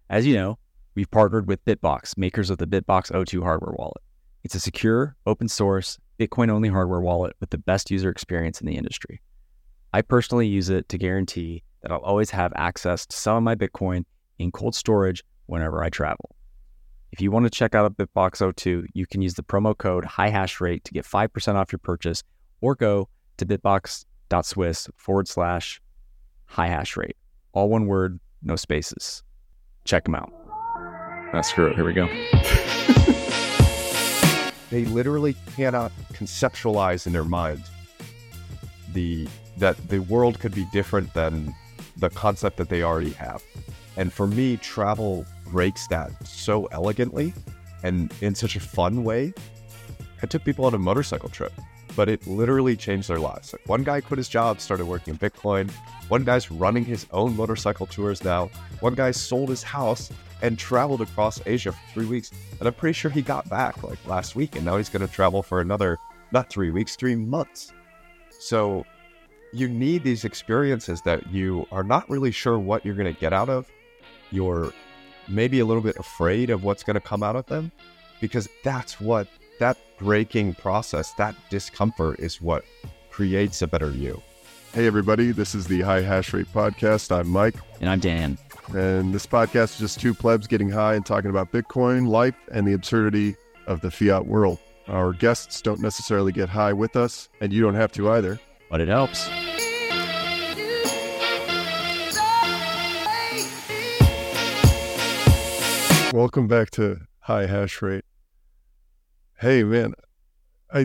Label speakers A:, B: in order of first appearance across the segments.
A: As you know, we've partnered with Bitbox, makers of the Bitbox O2 hardware wallet. It's a secure, open source, Bitcoin-only hardware wallet with the best user experience in the industry. I personally use it to guarantee that I'll always have access to some of my Bitcoin in cold storage whenever I travel. If you want to check out Bitbox O2, you can use the promo code HIGHHashRate to get 5% off your purchase, or go to bitbox.swiss/HIGHHashRate. All one word, no spaces. Check them out. Screw it. Here we go.
B: They literally cannot conceptualize in their mind that the world could be different than the concept that they already have. And for me, travel breaks that so elegantly and in such a fun way. I took people on a motorcycle trip, but it literally changed their lives. Like, one guy quit his job, started working in Bitcoin. One guy's running his own motorcycle tours now. One guy sold his house and traveled across Asia for 3 weeks. And I'm pretty sure he got back like last week, and now he's going to travel for another, not 3 weeks, 3 months. So you need these experiences that you are not really sure what you're going to get out of. You're maybe a little bit afraid of what's going to come out of them, because that's what that breaking process, that discomfort is what creates a better you.
C: Hey everybody, this is the High Hash Rate Podcast. I'm Mike.
A: And I'm Dan.
C: And this podcast is just two plebs getting high and talking about Bitcoin, life, and the absurdity of the fiat world. Our guests don't necessarily get high with us, and you don't have to either.
A: But it helps.
C: Welcome back to High Hash Rate. Hey man, the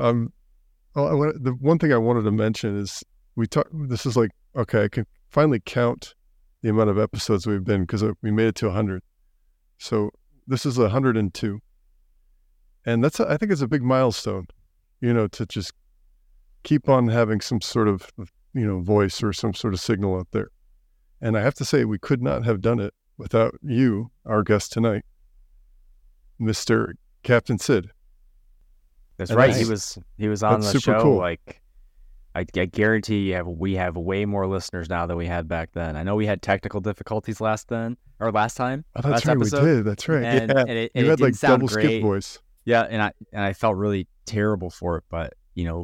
C: one thing I wanted to mention is this is like, okay, I can finally count the amount of episodes we've been, because we made it to 100. So this is 102. And I think it's a big milestone, to just keep on having some sort of, voice or some sort of signal out there. And I have to say, we could not have done it without you, our guest tonight, Mr. Captain Sid.
A: That's
C: And
A: right.
C: that's-
A: He was on
C: that's
A: the
C: super
A: show.
C: cool.
A: Like, I guarantee we have way more listeners now than we had back then. I know we had technical difficulties last time.
C: Oh, that's
A: last
C: right.
A: episode.
C: We did. That's right.
A: And,
C: Yeah.
A: and it
C: You had
A: didn't
C: like
A: sound
C: double
A: great.
C: skip voice.
A: Yeah, and I felt really terrible for it, but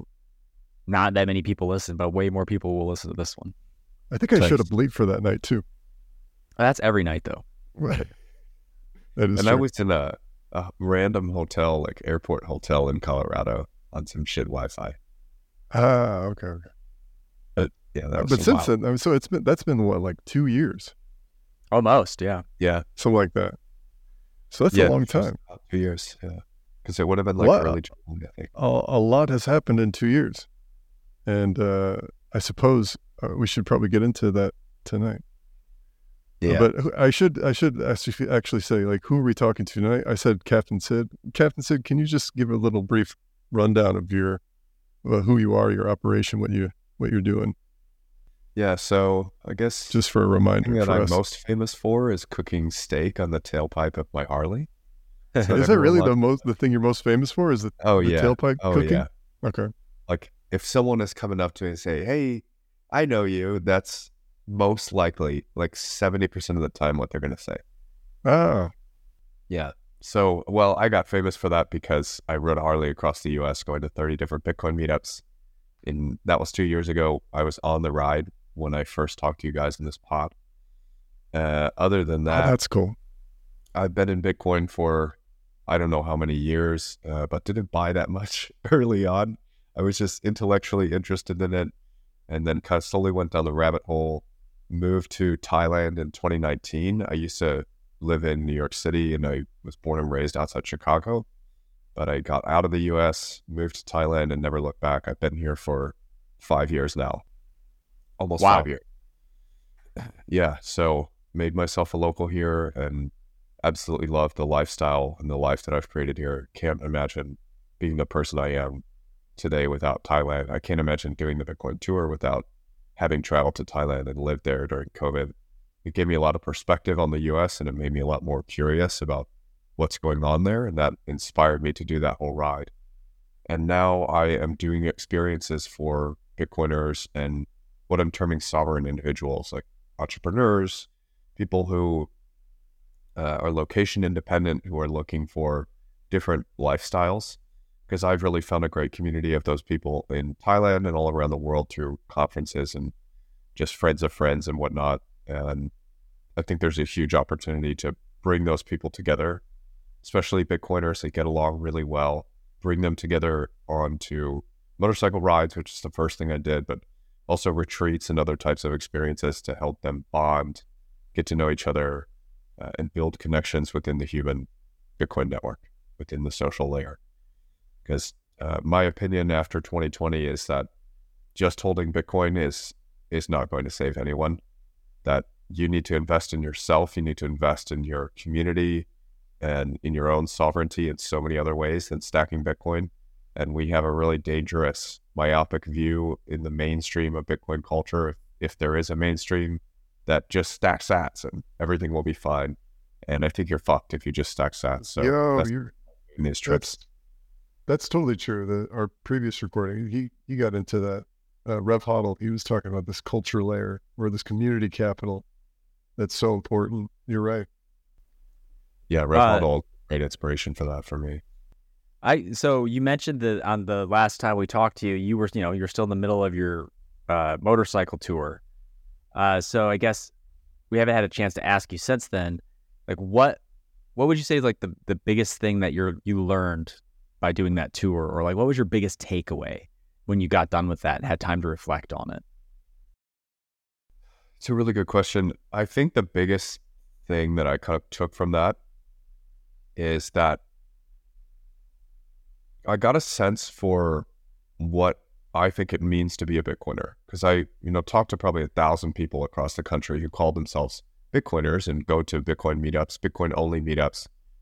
A: not that many people listen, but way more people will listen to this one.
C: I think I
B: Thanks.
C: should have bleeped for that night too.
A: That's every night though.
C: Right. That is
B: And
C: true.
B: I was in a random hotel, like airport hotel in Colorado, on some shit Wi-Fi.
C: Okay.
B: Yeah, that was
C: But since
B: wild.
C: then, so that's been what, like 2 years,
A: Almost, yeah.
B: Yeah,
C: something like that. So that's
B: yeah,
C: a long
B: it was
C: time.
B: about 2 years. Yeah, because it would have been like
C: What?
B: early July, I think.
C: A lot has happened in 2 years, and I suppose we should probably get into that tonight.
B: Yeah,
C: But I should actually say, like, who are we talking to tonight? I said Captain Sid. Captain Sid, can you just give a little brief rundown of your who you are, your operation, what you're doing,
B: yeah. So I guess
C: just for a
B: the
C: reminder
B: thing that
C: for
B: I'm
C: us.
B: most famous for is cooking steak on the tailpipe of my Harley.
C: Is that really the thing you're most famous for? Is the
B: yeah.
C: tailpipe
B: Oh
C: cooking?
B: yeah.
C: Okay.
B: Like, if someone is coming up to me and say, "Hey, I know you," that's most likely, like 70% of the time, what they're going to say.
C: Ah,
B: Yeah. So, well, I got famous for that because I rode a Harley across the U.S. going to 30 different Bitcoin meetups. And that was 2 years ago. I was on the ride when I first talked to you guys in this pod. Other than that,
C: that's cool.
B: I've been in Bitcoin for I don't know how many years, but didn't buy that much early on. I was just intellectually interested in it, and then kind of slowly went down the rabbit hole. Moved to Thailand in 2019. I used to live in New York City, and I was born and raised outside Chicago. But I got out of the U.S., moved to Thailand, and never looked back. I've been here for 5 years now. Almost
A: Wow.
B: 5 years. Yeah, so made myself a local here and absolutely love the lifestyle and the life that I've created here. Can't imagine being the person I am today without Thailand. I can't imagine doing the Bitcoin tour without having traveled to Thailand and lived there during COVID. It gave me a lot of perspective on the US, and it made me a lot more curious about what's going on there, and that inspired me to do that whole ride. And now I am doing experiences for Bitcoiners and what I'm terming sovereign individuals, like entrepreneurs, people who are location independent, who are looking for different lifestyles. Because I've really found a great community of those people in Thailand and all around the world through conferences and just friends of friends and whatnot. And I think there's a huge opportunity to bring those people together, especially Bitcoiners that get along really well, bring them together onto motorcycle rides, which is the first thing I did, but also retreats and other types of experiences to help them bond, get to know each other, and build connections within the human Bitcoin network, within the social layer. Because my opinion after 2020 is that just holding Bitcoin is not going to save anyone, that you need to invest in yourself, you need to invest in your community and in your own sovereignty in so many other ways than stacking Bitcoin. And we have a really dangerous, myopic view in the mainstream of Bitcoin culture, if there is a mainstream, that just stack sats and everything will be fine. And I think you're fucked if you just stack sats. So
C: you're
B: in these trips.
C: That's totally true. Our previous recording, he got into that. Rev Hodl, he was talking about this culture layer or this community capital that's so important. You're right.
B: Yeah, Rev Hodl, great inspiration for that for me.
A: So you mentioned that on the last time we talked to you, you're still in the middle of your motorcycle tour. So I guess we haven't had a chance to ask you since then. Like, what would you say is like the biggest thing that you learned by doing that tour, or like what was your biggest takeaway when you got done with that and had time to reflect on it?
B: It's a really good question. I think the biggest thing that I kind of took from that is that I got a sense for what I think it means to be a Bitcoiner. Because I, talked to probably 1,000 people across the country who call themselves Bitcoiners and go to Bitcoin meetups, Bitcoin only meetups.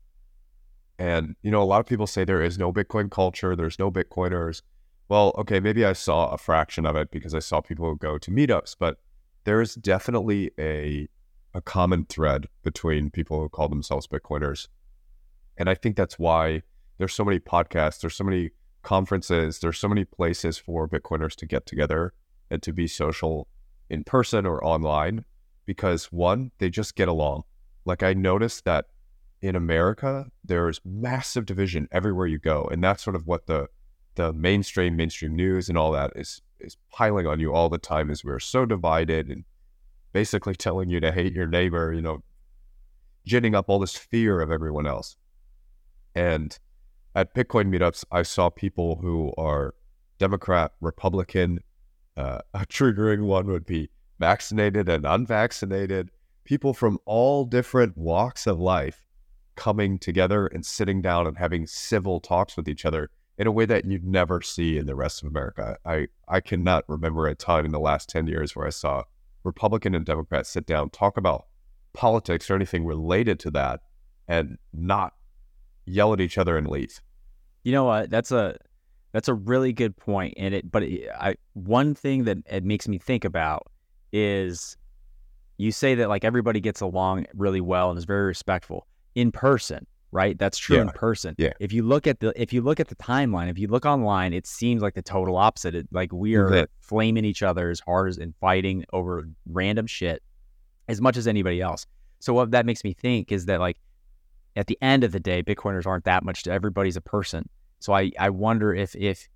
B: And, a lot of people say there is no Bitcoin culture, there's no Bitcoiners. Well, okay, maybe I saw a fraction of it because I saw people who go to meetups, but there is definitely a common thread between people who call themselves Bitcoiners. And I think that's why there's so many podcasts, there's so many conferences, there's so many places for Bitcoiners to get together and to be social in person or online, because one, they just get along. Like I noticed that in America, there's massive division everywhere you go. And that's sort of what the mainstream news and all that is piling on you all the time, is we're so divided and basically telling you to hate your neighbor, ginning up all this fear of everyone else. And at Bitcoin meetups, I saw people who are Democrat, Republican, a triggering one would be vaccinated and unvaccinated, people from all different walks of life coming together and sitting down and having civil talks with each other in a way that you'd never see in the rest of America. I cannot remember a time in the last 10 years where I saw Republican and Democrat sit down, talk about politics or anything related to that, and not yell at each other and leave.
A: You know what? That's a really good point. One thing that it makes me think about is you say that like everybody gets along really well and is very respectful in person, right? That's true in person.
B: Yeah.
A: If you look at the timeline, if you look online, it seems like the total opposite. Like we are flaming each other as hard as and fighting over random shit as much as anybody else. So what that makes me think is that like at the end of the day, Bitcoiners aren't that much to everybody's a person. So I wonder if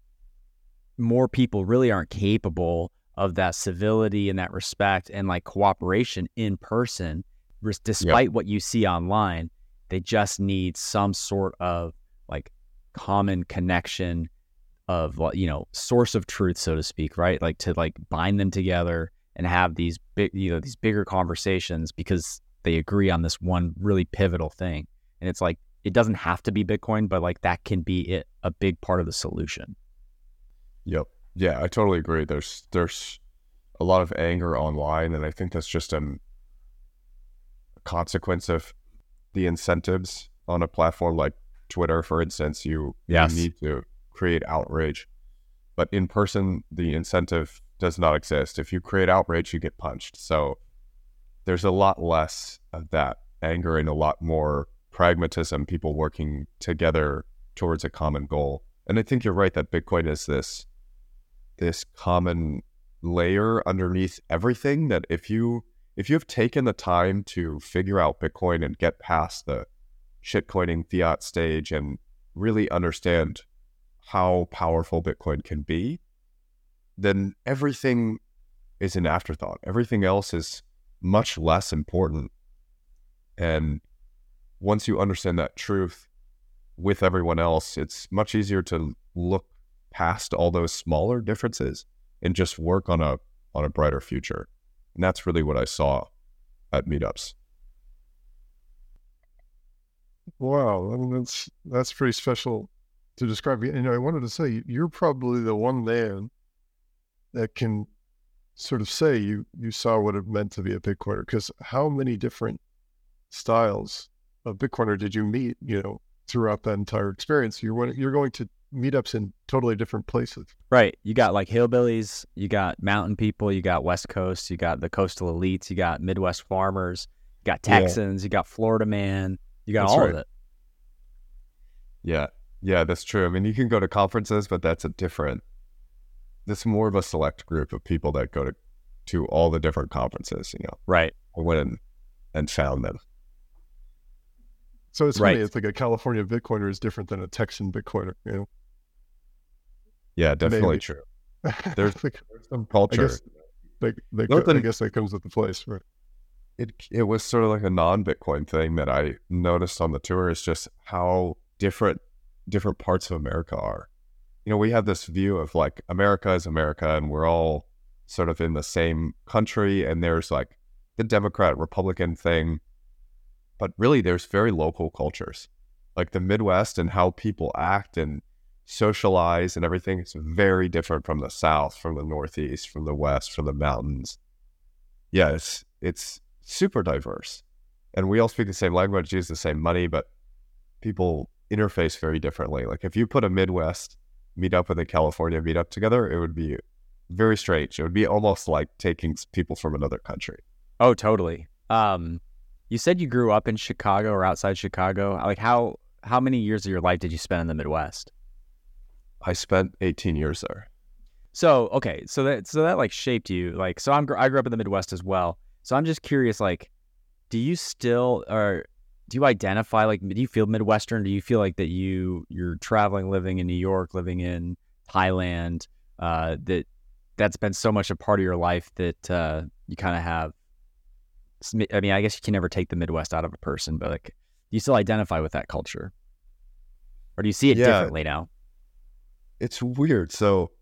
A: more people really aren't capable of that civility and that respect and like cooperation in person, despite what you see online. They just need some sort of like common connection of, source of truth, so to speak, right? Like to like bind them together and have these big, these bigger conversations because they agree on this one really pivotal thing. And it's like, it doesn't have to be Bitcoin, but like that can be a big part of the solution.
B: Yep. Yeah, I totally agree. There's a lot of anger online, and I think that's just a consequence of the incentives on a platform like Twitter, for instance. You need to create outrage, but in person, the incentive does not exist. If you create outrage, you get punched. So there's a lot less of that anger and a lot more pragmatism, people working together towards a common goal. And I think you're right that Bitcoin is this common layer underneath everything, that if you if you've taken the time to figure out Bitcoin and get past the shitcoining fiat stage and really understand how powerful Bitcoin can be, then everything is an afterthought. Everything else is much less important. And once you understand that truth with everyone else, it's much easier to look past all those smaller differences and just work on a brighter future. And that's really what I saw at meetups.
C: Wow, I mean that's pretty special to describe. And I wanted to say you're probably the one man that can sort of say you saw what it meant to be a Bitcoiner, because how many different styles of Bitcoiner did you meet, throughout that entire experience? You're going to meetups in totally different places.
A: Right. You got like hillbillies, you got mountain people, you got West Coast, you got the coastal elites, you got Midwest farmers, you got Texans, you got Florida man, you got all of it.
B: Yeah, that's true. I mean, you can go to conferences, but that's that's more of a select group of people that go to all the different conferences,
A: Right.
B: I went in and found them.
C: So it's funny, it's like a California Bitcoiner is different than a Texan Bitcoiner,
B: Yeah, definitely true. There's some culture.
C: I guess that comes with the place, right?
B: It was sort of like a non-Bitcoin thing that I noticed on the tour, is just how different parts of America are. We have this view of like America is America and we're all sort of in the same country, and there's like the Democrat Republican thing, but really there's very local cultures. Like the Midwest and how people act and socialize and everything is very different from the South, from the Northeast, from the West, from the mountains. Yeah, it's super diverse. And we all speak the same language, use the same money, but people interface very differently. Like if you put a Midwest meetup with a California meetup together, it would be very strange. It would be almost like taking people from another country.
A: Oh, totally. You said you grew up in Chicago or outside Chicago. Like how many years of your life did you spend in the Midwest?
B: I spent 18 years there.
A: So, okay. So that like shaped you. Like, so I grew up in the Midwest as well. So I'm just curious, like, do you identify, like, do you feel Midwestern? Do you feel like that you're traveling, living in New York, living in Thailand, that's been so much a part of your life that you kind of have, I mean, I guess you can never take the Midwest out of a person, but like, do you still identify with that culture? Or do you see it differently now?
B: It's weird. So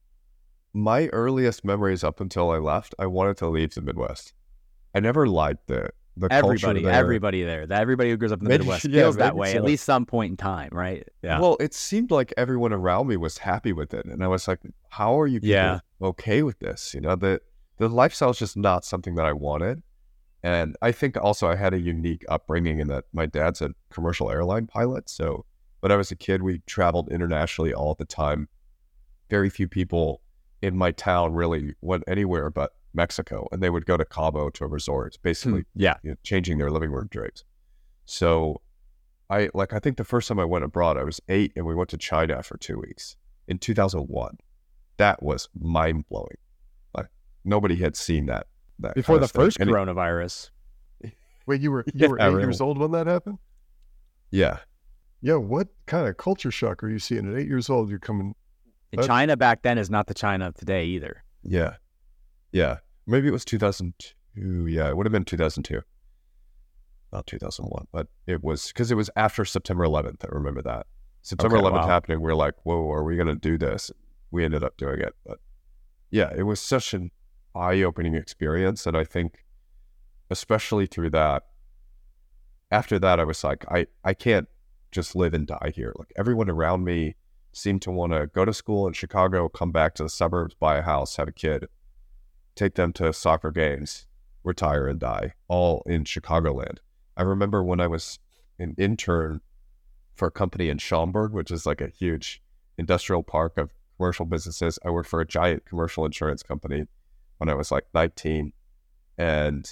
B: my earliest memories up until I left, I wanted to leave the Midwest. I never liked the culture there.
A: Everybody there. Everybody who grows up in the Midwest feels that way at least some point in time, right? Yeah.
B: Well, it seemed like everyone around me was happy with it. And I was like, how are you people okay with this? The lifestyle is just not something that I wanted. And I think also I had a unique upbringing in that my dad's a commercial airline pilot. So when I was a kid, we traveled internationally all the time. Very few people in my town really went anywhere but Mexico, and they would go to Cabo to a resort, basically changing their living room drapes. So I think the first time I went abroad, I was 8 and we went to China for 2 weeks in 2001. That was mind blowing. Like nobody had seen that
A: before the first coronavirus.
C: Wait, you were 8 years old when that happened?
B: Yeah.
C: Yeah. What kind of culture shock are you seeing at 8 years old? You're coming.
A: And China back then is not the China of today either.
B: Yeah. Yeah. Maybe it was 2002. Yeah, it would have been 2002. Not 2001, but it was because it was after September 11th. I remember that. September 11th happening. We're like, whoa, are we going to do this? We ended up doing it. But yeah, it was such an eye-opening experience. And I think, especially through that, after that, I was like, I can't just live and die here. Like everyone around me seemed to want to go to school in Chicago, come back to the suburbs, buy a house, have a kid, take them to soccer games, retire and die, all in Chicagoland. I remember when I was an intern for a company in Schaumburg, which is like a huge industrial park of commercial businesses. I worked for a giant commercial insurance company when I was like 19. And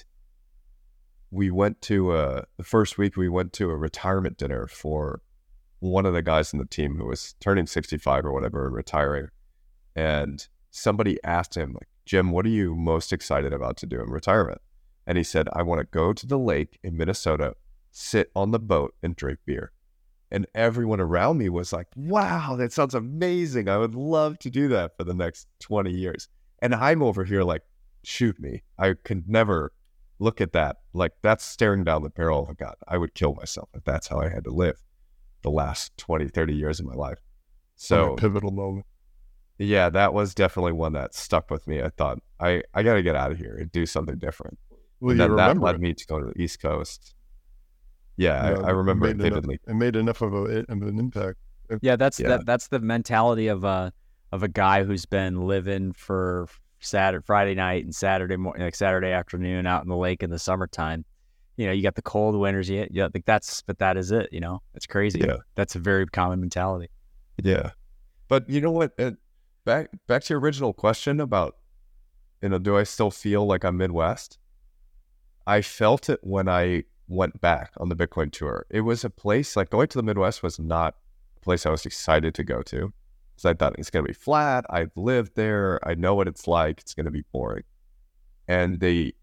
B: we went to the first week, we went to a retirement dinner for one of the guys in the team who was turning 65 or whatever and retiring. And somebody asked him, like, Jim, what are you most excited about to do in retirement? And he said, I want to go to the lake in Minnesota, sit on the boat and drink beer. And everyone around me was like, wow, that sounds amazing. I would love to do that for the next 20 years. And I'm over here like, shoot me. I could never look at that. Like, that's staring down the barrel of a gun. I would kill myself if that's how I had to live the last 20, 30 years of my life. So
C: a pivotal moment.
B: Yeah, that was definitely one that stuck with me. I thought, I got to get out of here and do something different.
C: Well,
B: and
C: you
B: then that
C: remember
B: led
C: it.
B: me to go to the East Coast. Yeah,
C: You know,
B: I remember it
C: made enough,
B: vividly.
C: it made enough of an impact.
A: Yeah, that's
B: Yeah.
A: that's the mentality of a guy who's been living for Friday night and Saturday morning, like Saturday afternoon, out in the lake in the summertime. You know, you got the cold winters. Yeah, like but that is it. You know, it's crazy.
B: Yeah.
A: That's a very common mentality.
B: Yeah. But you know what? Back to your original question about, do I still feel like I'm Midwest? I felt it when I went back on the Bitcoin tour. It was a place, like, going to the Midwest was not a place I was excited to go to, because I thought it's going to be flat. I've lived there. I know what it's like. It's going to be boring. And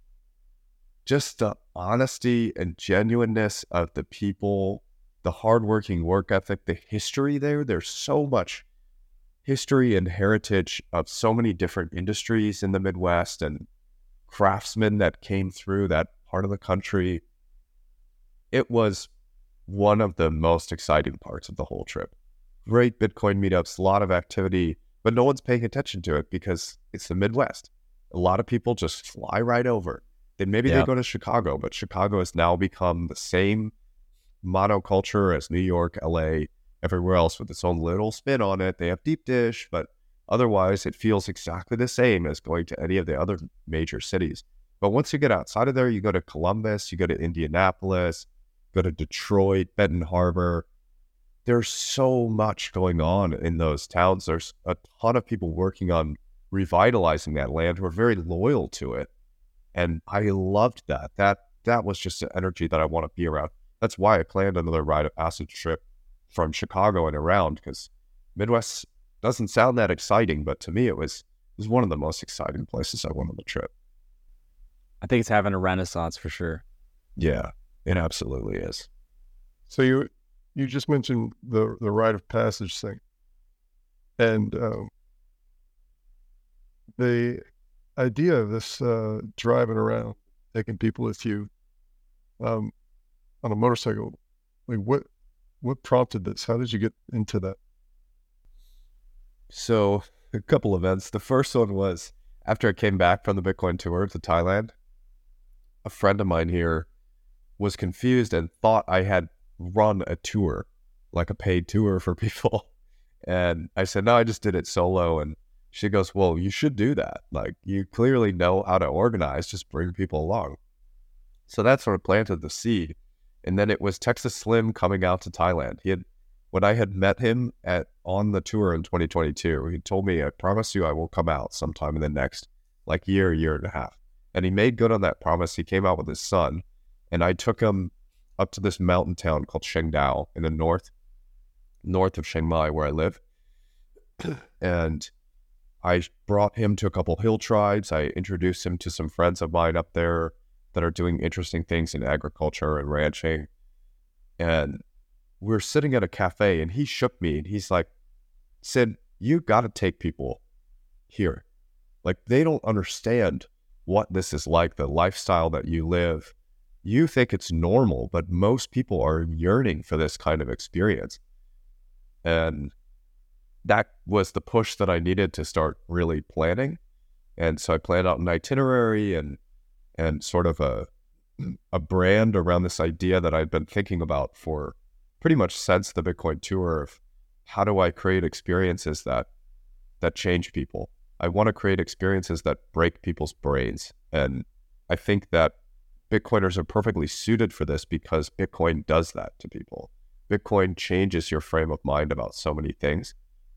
B: just the honesty and genuineness of the people, the hardworking work ethic, the history there. There's so much history and heritage of so many different industries in the Midwest and craftsmen that came through that part of the country. It was one of the most exciting parts of the whole trip. Great Bitcoin meetups, a lot of activity, but no one's paying attention to it because it's the Midwest. A lot of people just fly right over. Then maybe they go to Chicago, but Chicago has now become the same monoculture as New York, LA, everywhere else, with its own little spin on it. They have deep dish, but otherwise it feels exactly the same as going to any of the other major cities. But once you get outside of there, you go to Columbus, you go to Indianapolis, go to Detroit, Benton Harbor. There's so much going on in those towns. There's a ton of people working on revitalizing that land who are very loyal to it. And I loved that. That was just the energy that I want to be around. That's why I planned another rite of passage trip from Chicago and around, because Midwest doesn't sound that exciting, but to me it was one of the most exciting places I went on the trip.
A: I think it's having a renaissance for sure.
B: Yeah, it absolutely is.
C: So you just mentioned the rite of passage thing, and the idea of this driving around, taking people with you on a motorcycle. Like, what prompted this? How did you get into that?
B: So a couple events. The first one was after I came back from the Bitcoin tour to Thailand. A friend of mine here was confused and thought I had run a tour, like a paid tour for people. And I said, no, I just did it solo. And she goes, well, you should do that. Like, you clearly know how to organize, just bring people along. So that sort of planted the seed. And then it was Texas Slim coming out to Thailand. When I had met him on the tour in 2022, he told me, I promise you I will come out sometime in the next year and a half. And he made good on that promise. He came out with his son, and I took him up to this mountain town called Shengdao in the north of Chiang Mai, where I live. And I brought him to a couple hill tribes. I introduced him to some friends of mine up there that are doing interesting things in agriculture and ranching. And we're sitting at a cafe, and he shook me, and he's like, Sid, you got to take people here. Like, they don't understand what this is like, the lifestyle that you live. You think it's normal, but most people are yearning for this kind of experience. And that was the push that I needed to start really planning. And so I planned out an itinerary and sort of a brand around this idea that I'd been thinking about for pretty much since the Bitcoin tour of how do I create experiences that change people. I want to create experiences that break people's brains. And I think that Bitcoiners are perfectly suited for this because Bitcoin does that to people. Bitcoin changes your frame of mind about so many things.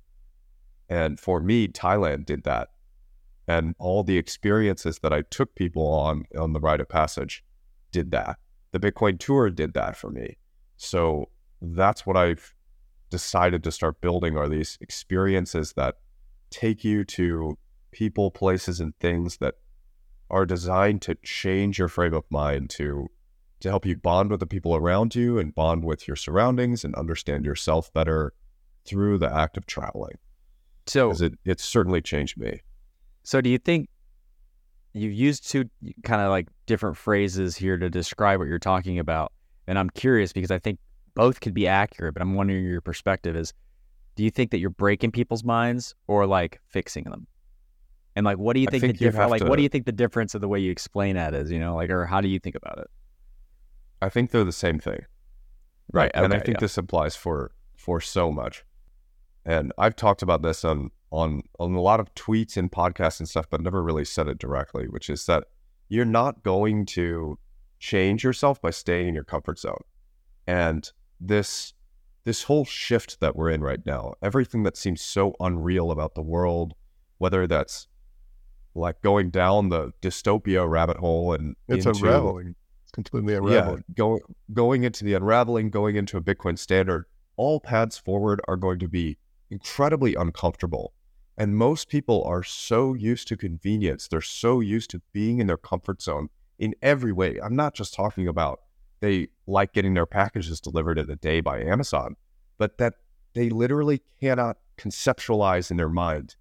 B: And for me, Thailand did that. And all the experiences that I took people on the rite of passage did that. The Bitcoin tour did that for me. So that's what I've decided to start building, are these experiences that take you to people, places, and things that are designed to change your frame of mind to help you bond with the people around you and bond with your surroundings and understand yourself better through the act of traveling.
A: So,
B: Because it's certainly changed me.
A: so do you think you've used two kind of like different phrases here to describe what you're talking about? And I'm curious because I think both could be accurate, but I'm wondering your perspective is, do you think that you're breaking people's minds or like fixing them? And like, what do you
B: I
A: think
B: think
A: the
B: you
A: difference,
B: have
A: like,
B: to,
A: what do you think the difference of the way you explain that is, like, or how do you think about it?
B: I think they're the same thing.
A: Right.
B: And I
A: Okay.
B: think
A: Yeah.
B: this applies for so much. And I've talked about this on a lot of tweets and podcasts and stuff, but never really said it directly, which is that you're not going to change yourself by staying in your comfort zone. And this whole shift that we're in right now, everything that seems so unreal about the world, whether that's like going down the dystopia rabbit hole and
C: It's
B: into
C: unraveling. It's completely unraveling.
B: going into the unraveling, going into a Bitcoin standard, all paths forward are going to be incredibly uncomfortable. And most people are so used to convenience. They're so used to being in their comfort zone in every way. I'm not just talking about they like getting their packages delivered in a day by Amazon, but that they literally cannot conceptualize in their mind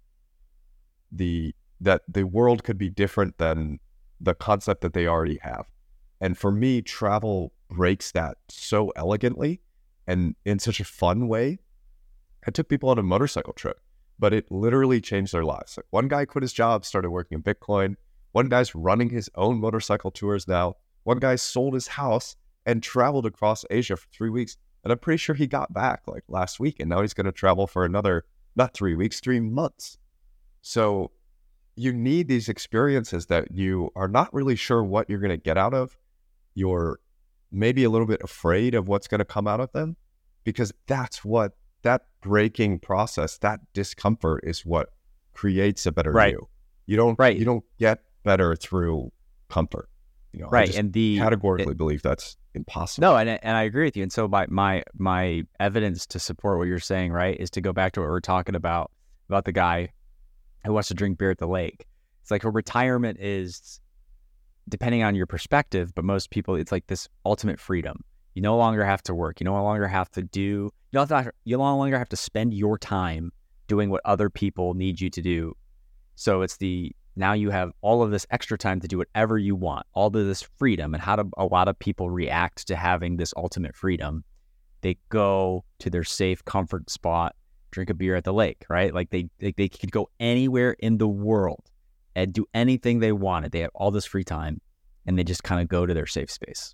B: that the world could be different than the concept that they already have. And for me, travel breaks that so elegantly and in such a fun way. I took people on a motorcycle trip, but it literally changed their lives. Like one guy quit his job, started working in Bitcoin. One guy's running his own motorcycle tours now. One guy sold his house and traveled across Asia for 3 weeks. And I'm pretty sure he got back like last week. And now he's going to travel for another, not 3 weeks, 3 months. So you need these experiences that you are not really sure what you're going to get out of. You're maybe a little bit afraid of what's going to come out of them, because that's what that breaking process, that discomfort is what creates a better
A: Right.
B: you. You don't get better through comfort. I
A: Right.
B: just
A: And
B: categorically believe that's impossible.
A: no, and I agree with you. And so my evidence to support what you're saying, right, is to go back to what we're talking about the guy who wants to drink beer at the lake. It's like a retirement is, depending on your perspective, but most people, it's like this ultimate freedom. You no longer have to work. You no longer have to do, you no longer have to spend your time doing what other people need you to do. So it's now you have all of this extra time to do whatever you want, all of this freedom. And how do a lot of people react to having this ultimate freedom? They go to their safe comfort spot, drink a beer at the lake, right? Like they could go anywhere in the world and do anything they wanted. They have all this free time and they just kind of go to their safe space.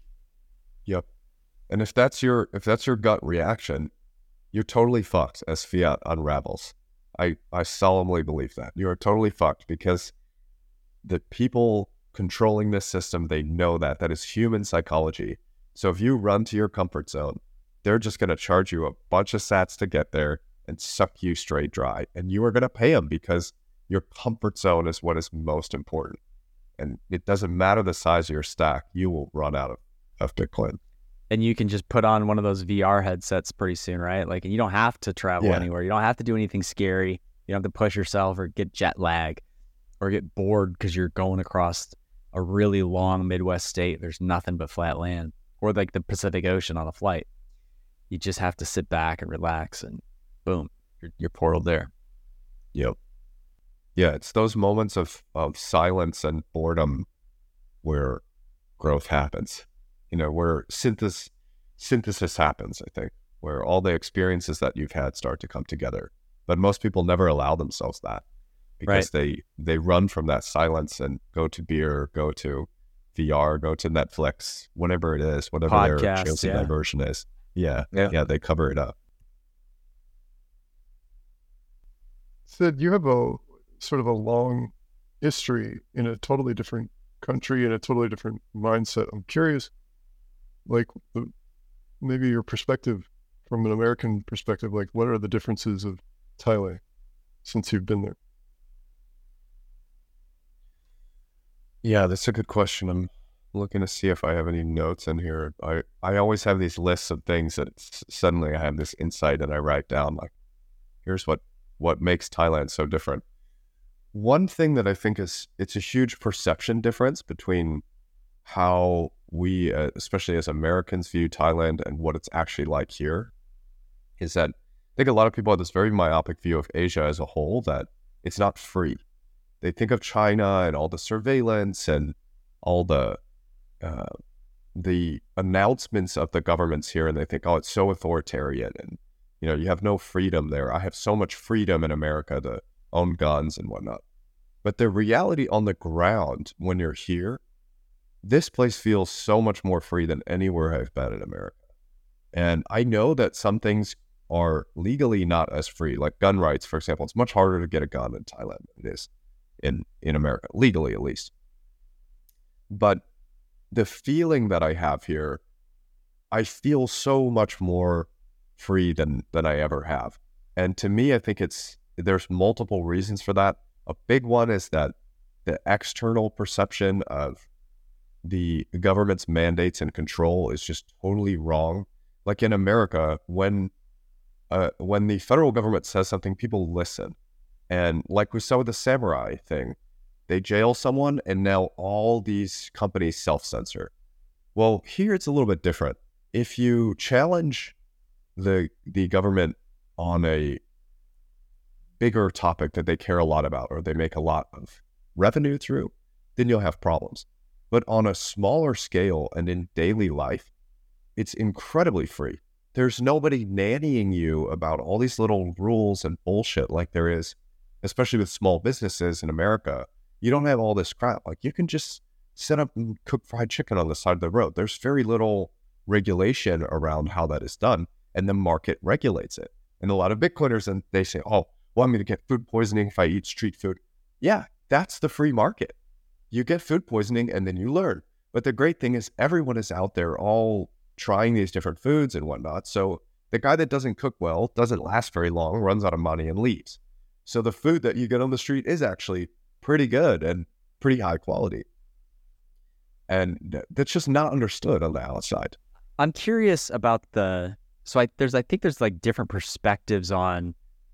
B: Yep. And if that's your gut reaction, you're totally fucked as fiat unravels. I solemnly believe that. You are totally fucked, because the people controlling this system, they know that is human psychology. So if you run to your comfort zone, they're just going to charge you a bunch of sats to get there and suck you straight dry. And you are going to pay them because your comfort zone is what is most important. And it doesn't matter the size of your stack, you will run out of Bitcoin.
A: And you can just put on one of those VR headsets pretty soon, right? Like, and you don't have to travel anywhere. You don't have to do anything scary. You don't have to push yourself or get jet lag or get bored because you're going across a really long Midwest state. There's nothing but flat land, or like the Pacific Ocean on a flight. You just have to sit back and relax, and boom, you're portaled there.
B: Yep. Yeah, it's those moments of silence and boredom where growth happens. Where synthesis happens, I think, where all the experiences that you've had start to come together. But most people never allow themselves that, because they run from that silence and go to beer, go to VR, go to Netflix, whatever it is, whatever their chosen diversion is. Yeah, they cover it up.
C: Sid, you have a sort of a long history in a totally different country and a totally different mindset. I'm curious, like maybe your perspective from an American perspective, like what are the differences of Thailand since you've been there?
B: Yeah, that's a good question. I'm looking to see if I have any notes in here. I always have these lists of things that suddenly I have this insight and I write down, like, here's what makes Thailand so different. one thing that I think it's a huge perception difference between how we, especially as Americans, view Thailand and what it's actually like here, is that I think a lot of people have this very myopic view of Asia as a whole, that it's not free. They think of China and all the surveillance and all the announcements of the governments here, and they think, oh, it's so authoritarian, and you have no freedom there. I have so much freedom in America to own guns and whatnot. But the reality on the ground when you're here, this place feels so much more free than anywhere I've been in America. And I know that some things are legally not as free, like gun rights, for example. It's much harder to get a gun in Thailand than it is in America, legally at least. But the feeling that I have here, I feel so much more free than I ever have. And to me, I think there's multiple reasons for that. A big one is that the external perception of the government's mandates and control is just totally wrong. Like in America, when the federal government says something, people listen. And like we saw with the samurai thing, they jail someone and now all these companies self-censor. Well, here it's a little bit different. If you challenge the government on a bigger topic that they care a lot about or they make a lot of revenue through, then you'll have problems. But on a smaller scale and in daily life, it's incredibly free. There's nobody nannying you about all these little rules and bullshit like there is, especially with small businesses in America. You don't have all this crap. Like you can just set up and cook fried chicken on the side of the road. There's very little regulation around how that is done, and the market regulates it. And a lot of Bitcoiners, and they say, oh, well, I'm going to get food poisoning if I eat street food. Yeah, that's the free market. You get food poisoning and then you learn. But the great thing is everyone is out there all trying these different foods and whatnot. So the guy that doesn't cook well, doesn't last very long, runs out of money and leaves. So the food that you get on the street is actually pretty good and pretty high quality. And that's just not understood on the outside.
A: I'm curious about I think there's like different perspectives on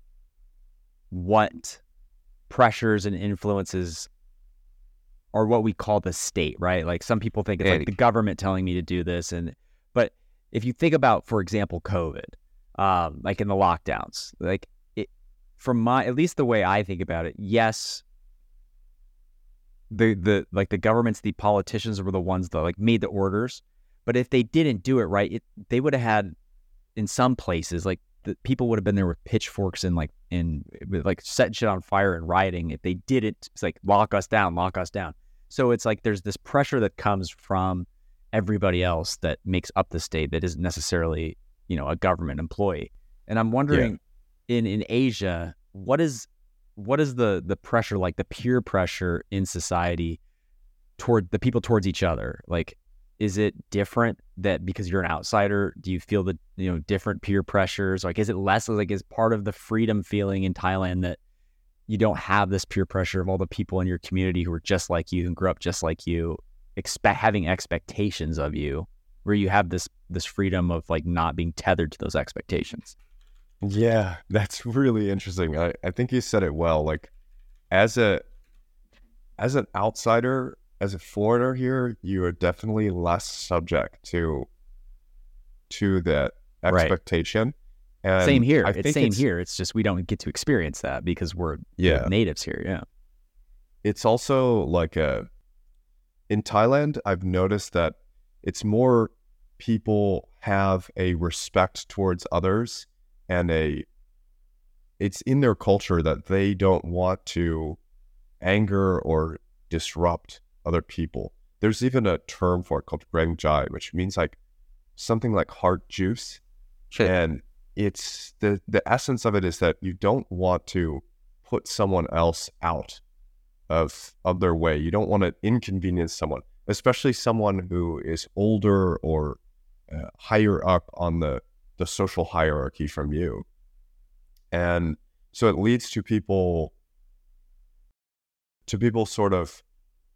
A: what pressures and influences are what we call the state, right? Like some people think it's like the government telling me to do this. But if you think about, for example, COVID, like in the lockdowns, like at least the way I think about it, yes, the governments, the politicians were the ones that like made the orders. But if they didn't do it right, they would have had, in some places, like the people would have been there with pitchforks and setting shit on fire and rioting. If they didn't, it's like lock us down. So it's like there's this pressure that comes from everybody else that makes up the state that isn't necessarily, a government employee. And I'm wondering, in Asia, what is the pressure, like the peer pressure in society toward the people towards each other? Like, is it different that because you're an outsider, do you feel the different peer pressures? Like, is it less like is part of the freedom feeling in Thailand that you don't have this peer pressure of all the people in your community who are just like you, who grew up just like you, having expectations of you, where you have this freedom of like not being tethered to those expectations?
B: Yeah, that's really interesting. I think you said it well. Like as an outsider, as a foreigner here, you are definitely less subject to that expectation. Right. And
A: same here. It's just we don't get to experience that because we're natives here. Yeah.
B: It's also like in Thailand, I've noticed that it's more people have a respect towards others, and it's in their culture that they don't want to anger or disrupt other people. There's even a term for it called Greng Jai, which means like something like heart juice.
A: Sure.
B: And it's the essence of it is that you don't want to put someone else out of their way. You don't want to inconvenience someone, especially someone who is older or higher up on the social hierarchy from you. And so it leads to people sort of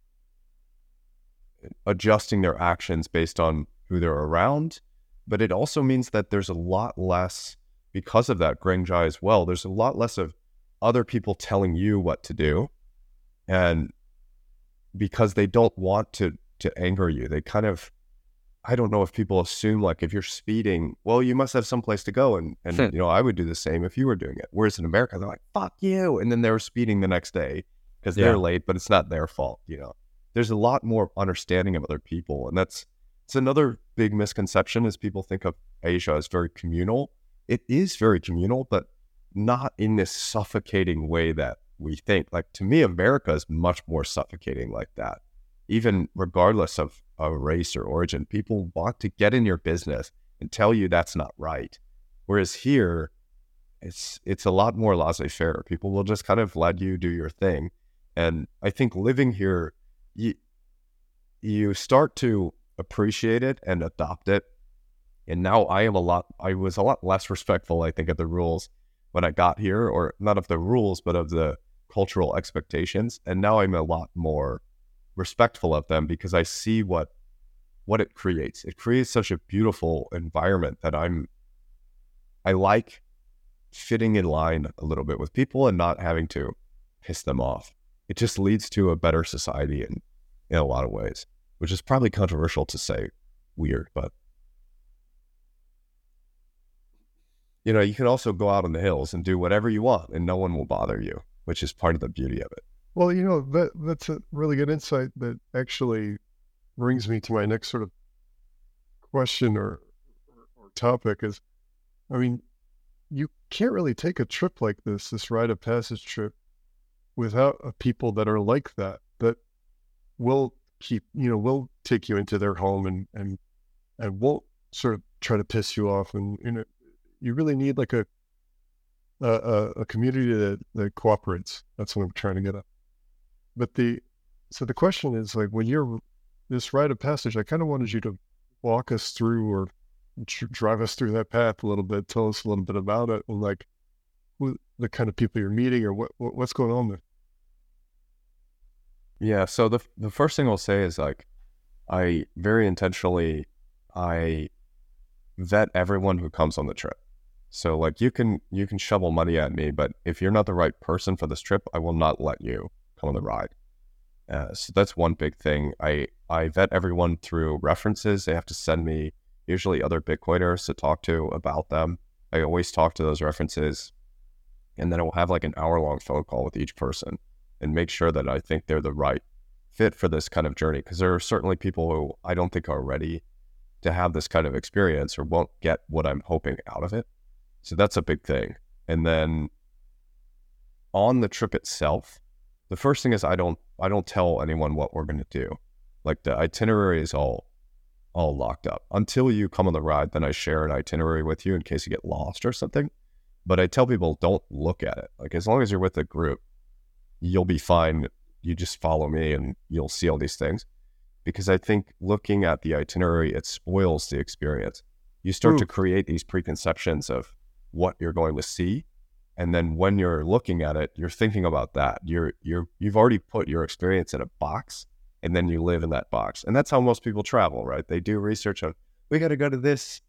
B: adjusting their actions based on who they're around. But it also means that there's a lot less, because of that Greng Jai as well, there's a lot less of other people telling you what to do. And because they don't want to anger you, they kind of, I don't know if people assume like if you're speeding, well, you must have someplace to go. And I would do the same if you were doing it. Whereas in America, they're like, fuck you. And then they're speeding the next day because they're late, but it's not their fault. There's a lot more understanding of other people. And it's another big misconception is people think of Asia as very communal. It is very communal, but not in this suffocating way that we think. Like, to me, America is much more suffocating like that. Even regardless of race or origin, people want to get in your business and tell you that's not right. Whereas here, it's a lot more laissez-faire. People will just kind of let you do your thing. And I think living here, you start to appreciate it and adopt it. And now I was a lot less respectful, I think, of the rules when I got here, or not of the rules, but of the cultural expectations. And now I'm a lot more respectful of them because I see what it creates. It creates such a beautiful environment that I like fitting in line a little bit with people and not having to piss them off. It just leads to a better society in a lot of ways, which is probably controversial to say, weird, but you can also go out on the hills and do whatever you want and no one will bother you, which is part of the beauty of it.
C: Well, that's a really good insight that actually brings me to my next sort of question or topic is, I mean, you can't really take a trip like this rite of passage trip without people that are like that will will take you into their home and won't sort of try to piss you off. And, you really need like a community that cooperates. That's what I'm trying to get at. But so the question is, like, when you're this rite of passage, I kind of wanted you to walk us through or drive us through that path a little bit, tell us a little bit about it, and like who, the kind of people you're meeting or what's going on there.
B: Yeah. So the first thing I'll say is, like, I very intentionally, I vet everyone who comes on the trip. So, like, you can shovel money at me, but if you're not the right person for this trip, I will not let you come on the ride. So that's one big thing. I vet everyone through references. They have to send me usually other Bitcoiners to talk to about them. I always talk to those references, and then I will have like an hour-long phone call with each person and make sure that I think they're the right fit for this kind of journey. Because there are certainly people who I don't think are ready to have this kind of experience or won't get what I'm hoping out of it. So that's a big thing. And then on the trip itself, the first thing is I don't tell anyone what we're going to do. Like, the itinerary is all locked up until you come on the ride. Then I share an itinerary with you in case you get lost or something. But I tell people, don't look at it. Like, as long as you're with the group, you'll be fine. You just follow me and you'll see all these things. Because I think looking at the itinerary, it spoils the experience. You start to create these preconceptions of what you're going to see. And then when you're looking at it, you're thinking about that. You've already put your experience in a box, and then you live in that box. And that's how most people travel, right? They do research on, we got to go to this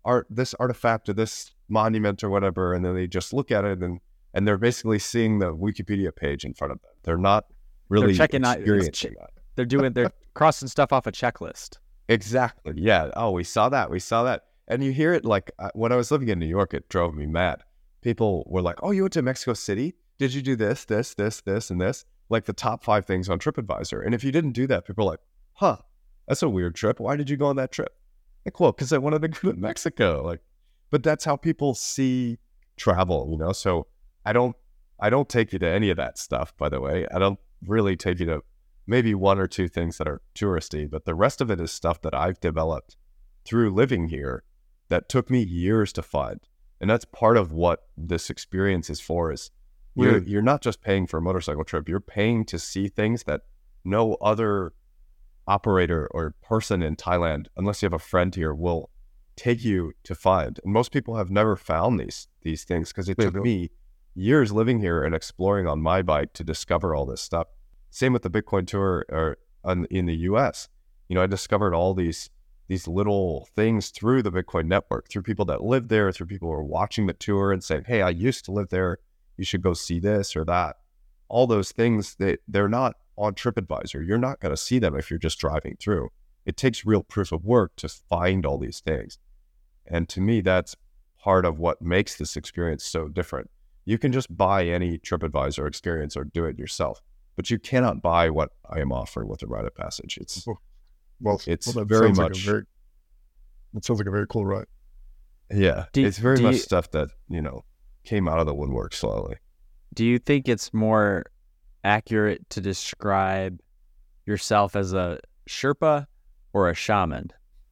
B: artifact or this monument or whatever. And then they just look at it and they're basically seeing the Wikipedia page in front of them. They're not really experiencing that.
A: They're crossing stuff off a checklist.
B: Exactly. Yeah. Oh, we saw that. And you hear it, like, when I was living in New York, it drove me mad. People were like, oh, you went to Mexico City? Did you do this, this, this, this, and this? Like, the top 5 things on TripAdvisor. And if you didn't do that, people are like, huh, that's a weird trip. Why did you go on that trip? Like, well, because I wanted to go to Mexico. Like, but that's how people see travel, So I don't take you to any of that stuff, by the way. I don't really take you to maybe 1 or 2 things that are touristy, but the rest of it is stuff that I've developed through living here that took me years to find. And that's part of what this experience is for, is you're not just paying for a motorcycle trip, you're paying to see things that no other operator or person in Thailand, unless you have a friend here, will take you to find. And most people have never found these things because it took me years living here and exploring on my bike to discover all this stuff. Same with the Bitcoin tour in the US. I discovered all these little things through the Bitcoin network, through people that live there, through people who are watching the tour and saying, hey, I used to live there. You should go see this or that. all those things, they're not on TripAdvisor. You're not going to see them if you're just driving through. It takes real proof of work to find all these things. And to me, that's part of what makes this experience so different. You can just buy any TripAdvisor experience or do it yourself, but you cannot buy what I am offering with the Rite of Passage. It's
C: that
B: very
C: sounds
B: much.
C: That sounds like a very cool ride.
B: Yeah, it's very much stuff that, came out of the woodwork slowly.
A: Do you think it's more accurate to describe yourself as a Sherpa or a shaman?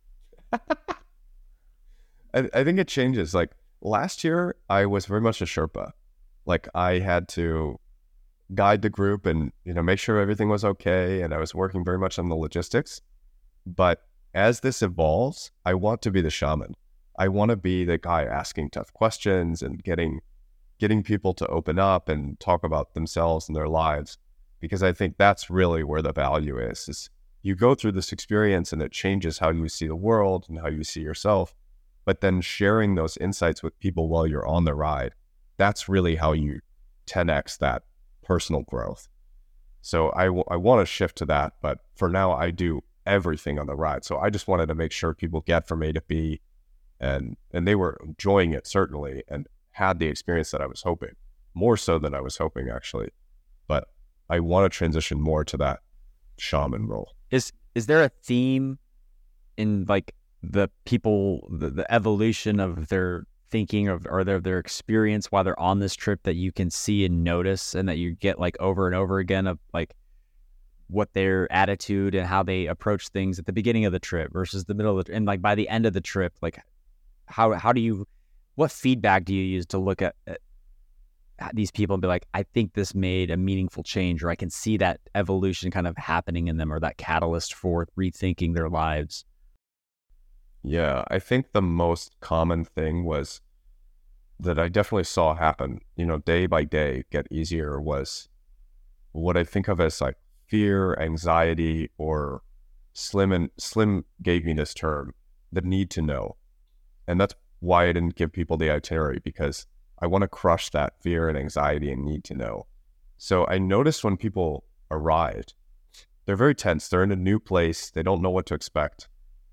B: I think it changes. Like last year, I was very much a Sherpa. Like I had to guide the group and, make sure everything was okay. And I was working very much on the logistics. But as this evolves, I want to be the shaman. I want to be the guy asking tough questions and getting people to open up and talk about themselves and their lives. Because I think that's really where the value is you go through this experience and it changes how you see the world and how you see yourself. But then sharing those insights with people while you're on the ride, that's really how you 10x that personal growth. So I want to shift to that, but for now I do everything on the ride. So I just wanted to make sure people get from A to B, and they were enjoying it certainly, and had the experience that I was hoping, more so than I was hoping actually. But I want to transition more to that shaman role.
A: Is there a theme in like the people, the evolution of their thinking or their experience while they're on this trip that you can see and notice, and that you get like over and over again of like what their attitude and how they approach things at the beginning of the trip versus the middle of the, and like by the end of the trip, like what feedback do you use to look at these people and be like, I think this made a meaningful change, or I can see that evolution kind of happening in them, or that catalyst for rethinking their lives?
B: Yeah, I think the most common thing was that I definitely saw happen, day by day get easier, was what I think of as like fear, anxiety, or Slim gave me this term, the need to know. And that's why I didn't give people the itinerary, because I want to crush that fear and anxiety and need to know. So I noticed when people arrived, they're very tense. They're in a new place. They don't know what to expect.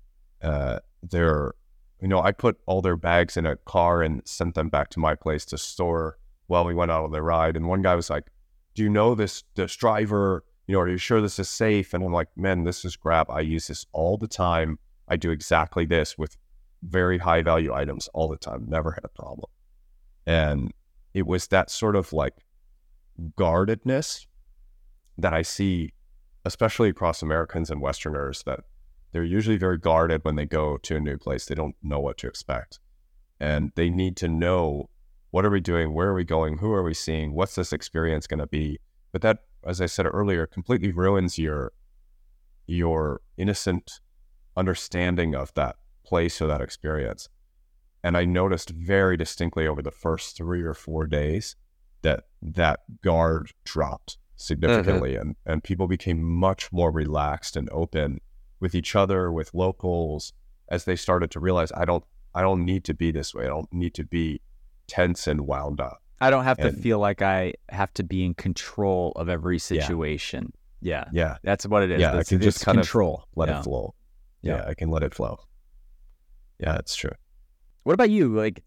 B: I put all their bags in a car and sent them back to my place to store while we went out on the ride. And one guy was like, do you know this driver? Are you sure this is safe? And I'm like, man, this is crap. I use this all the time. I do exactly this with very high value items all the time. Never had a problem. And it was that sort of like guardedness that I see, especially across Americans and Westerners, that they're usually very guarded when they go to a new place. They don't know what to expect. And they need to know, what are we doing? Where are we going? Who are we seeing? What's this experience going to be? But that, as I said earlier, completely ruins your innocent understanding of that place or that experience. And I noticed very distinctly over the first 3 or 4 days that guard dropped significantly, and people became much more relaxed and open with each other, with locals, as they started to realize, I don't need to be this way. I don't need to be tense and wound up.
A: I don't have to feel like I have to be in control of every situation. Yeah. That's what it is.
B: Yeah, I can just kind
A: control.
B: Let it flow. Yeah, I can let it flow. Yeah, it's true.
A: What about you? Like,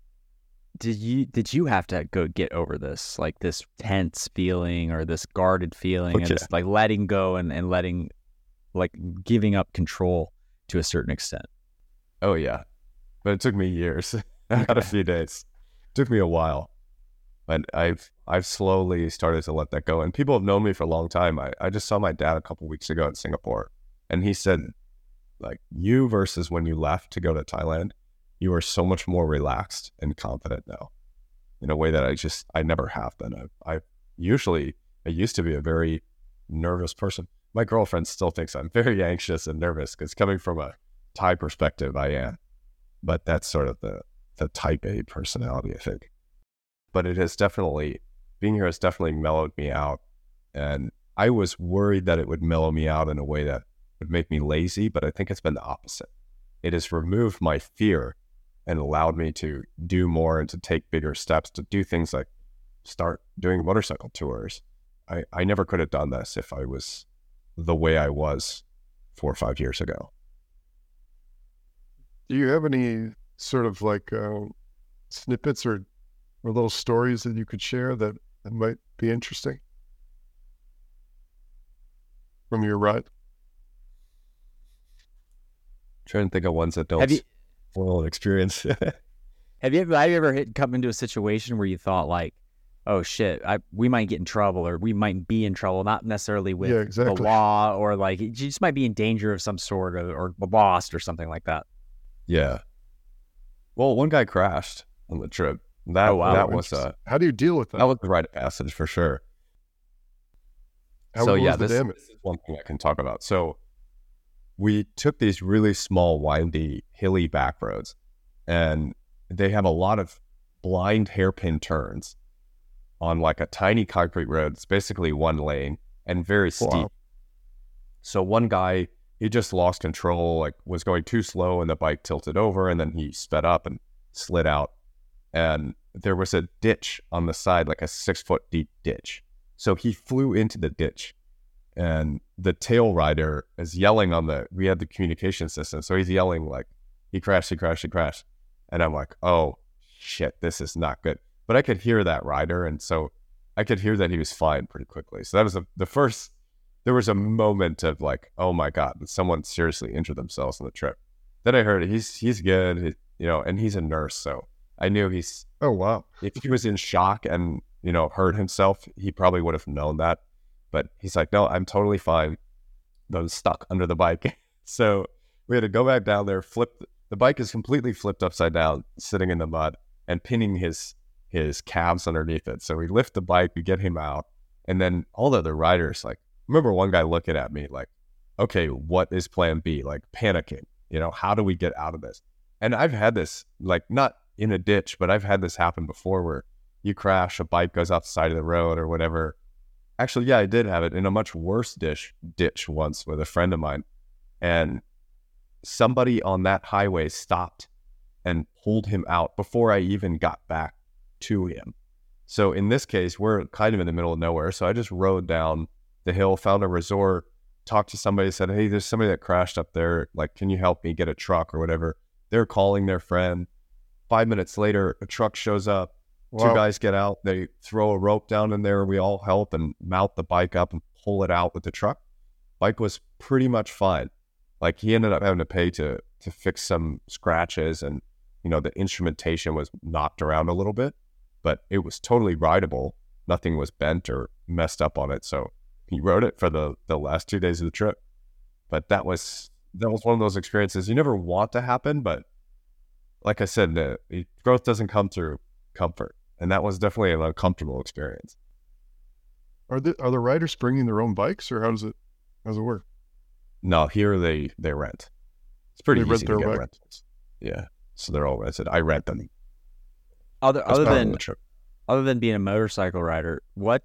A: did you have to go get over this, like this tense feeling or this guarded feeling, and just like letting go and letting, like giving up control to a certain extent?
B: Oh yeah, but it took me years, not a few days. It took me a while, but I've slowly started to let that go. And people have known me for a long time. I just saw my dad a couple weeks ago in Singapore, and he said, like, you versus when you left to go to Thailand, you are so much more relaxed and confident now, in a way that I never have been. I used to be a very nervous person. My girlfriend still thinks I'm very anxious and nervous, because coming from a Thai perspective, I am. But that's sort of the type A personality, I think. But being here has definitely mellowed me out. And I was worried that it would mellow me out in a way that would make me lazy, but I think it's been the opposite. It has removed my fear and allowed me to do more and to take bigger steps, to do things like start doing motorcycle tours, I never could have done this if I was the way I was 4 or 5 years ago.
C: Do you have any sort of like snippets or little stories that you could share that might be interesting from your ride?
B: Trying to think of ones that don't spoil an experience.
A: Have you ever come into a situation where you thought like, oh shit, we might get in trouble, or we might be in trouble, not necessarily with the law, or like you just might be in danger of some sort, or lost or something like that?
B: Yeah. Well, one guy crashed on the trip. That was
C: how do you deal with that?
B: That was the rite of passage for sure.
C: This is
B: one thing I can talk about. So we took these really small, windy, hilly back roads, and they have a lot of blind hairpin turns on like a tiny concrete road. It's basically one lane and very steep. Wow. So one guy, he just lost control, like was going too slow, and the bike tilted over, and then he sped up and slid out. And there was a ditch on the side, like a 6-foot deep ditch. So he flew into the ditch, and the tail rider is yelling we had the communication system. So he's yelling like, he crashed. And I'm like, oh shit, this is not good. But I could hear that rider. And so I could hear that he was fine pretty quickly. So that was the first, there was a moment of like, oh my God, someone seriously injured themselves on the trip. Then I heard he's good, and he's a nurse. So I knew
C: oh wow.
B: If he was in shock and, hurt himself, he probably would have known that. But he's like, no, I'm totally fine. I was stuck under the bike. So we had to go back down there, the bike is completely flipped upside down, sitting in the mud and pinning his calves underneath it. So we lift the bike, we get him out. And then all the other riders, like, I remember one guy looking at me like, okay, what is plan B? Like panicking, how do we get out of this? And I've had this, like, not in a ditch, but I've had this happen before where you crash, a bike goes off the side of the road or whatever. Actually, yeah, I did have it in a much worse ditch once with a friend of mine. And somebody on that highway stopped and pulled him out before I even got back to him. So in this case, we're kind of in the middle of nowhere. So I just rode down the hill, found a resort, talked to somebody, said, hey, there's somebody that crashed up there. Like, can you help me get a truck or whatever? They're calling their friend. 5 minutes later, a truck shows up. Wow. 2 guys get out. They throw a rope down in there. We all help and mount the bike up and pull it out with the truck. Bike was pretty much fine. Like, he ended up having to pay to fix some scratches, and, the instrumentation was knocked around a little bit, but it was totally rideable. Nothing was bent or messed up on it. So he rode it for the last 2 days of the trip. But that was one of those experiences you never want to happen. But like I said, growth doesn't come through comfort. And that was definitely an uncomfortable experience.
C: Are the riders bringing their own bikes, or how does it work?
B: No, here they rent. It's pretty easy to get rentals. Yeah, so they're all rented. I rent them.
A: Other than being a motorcycle rider,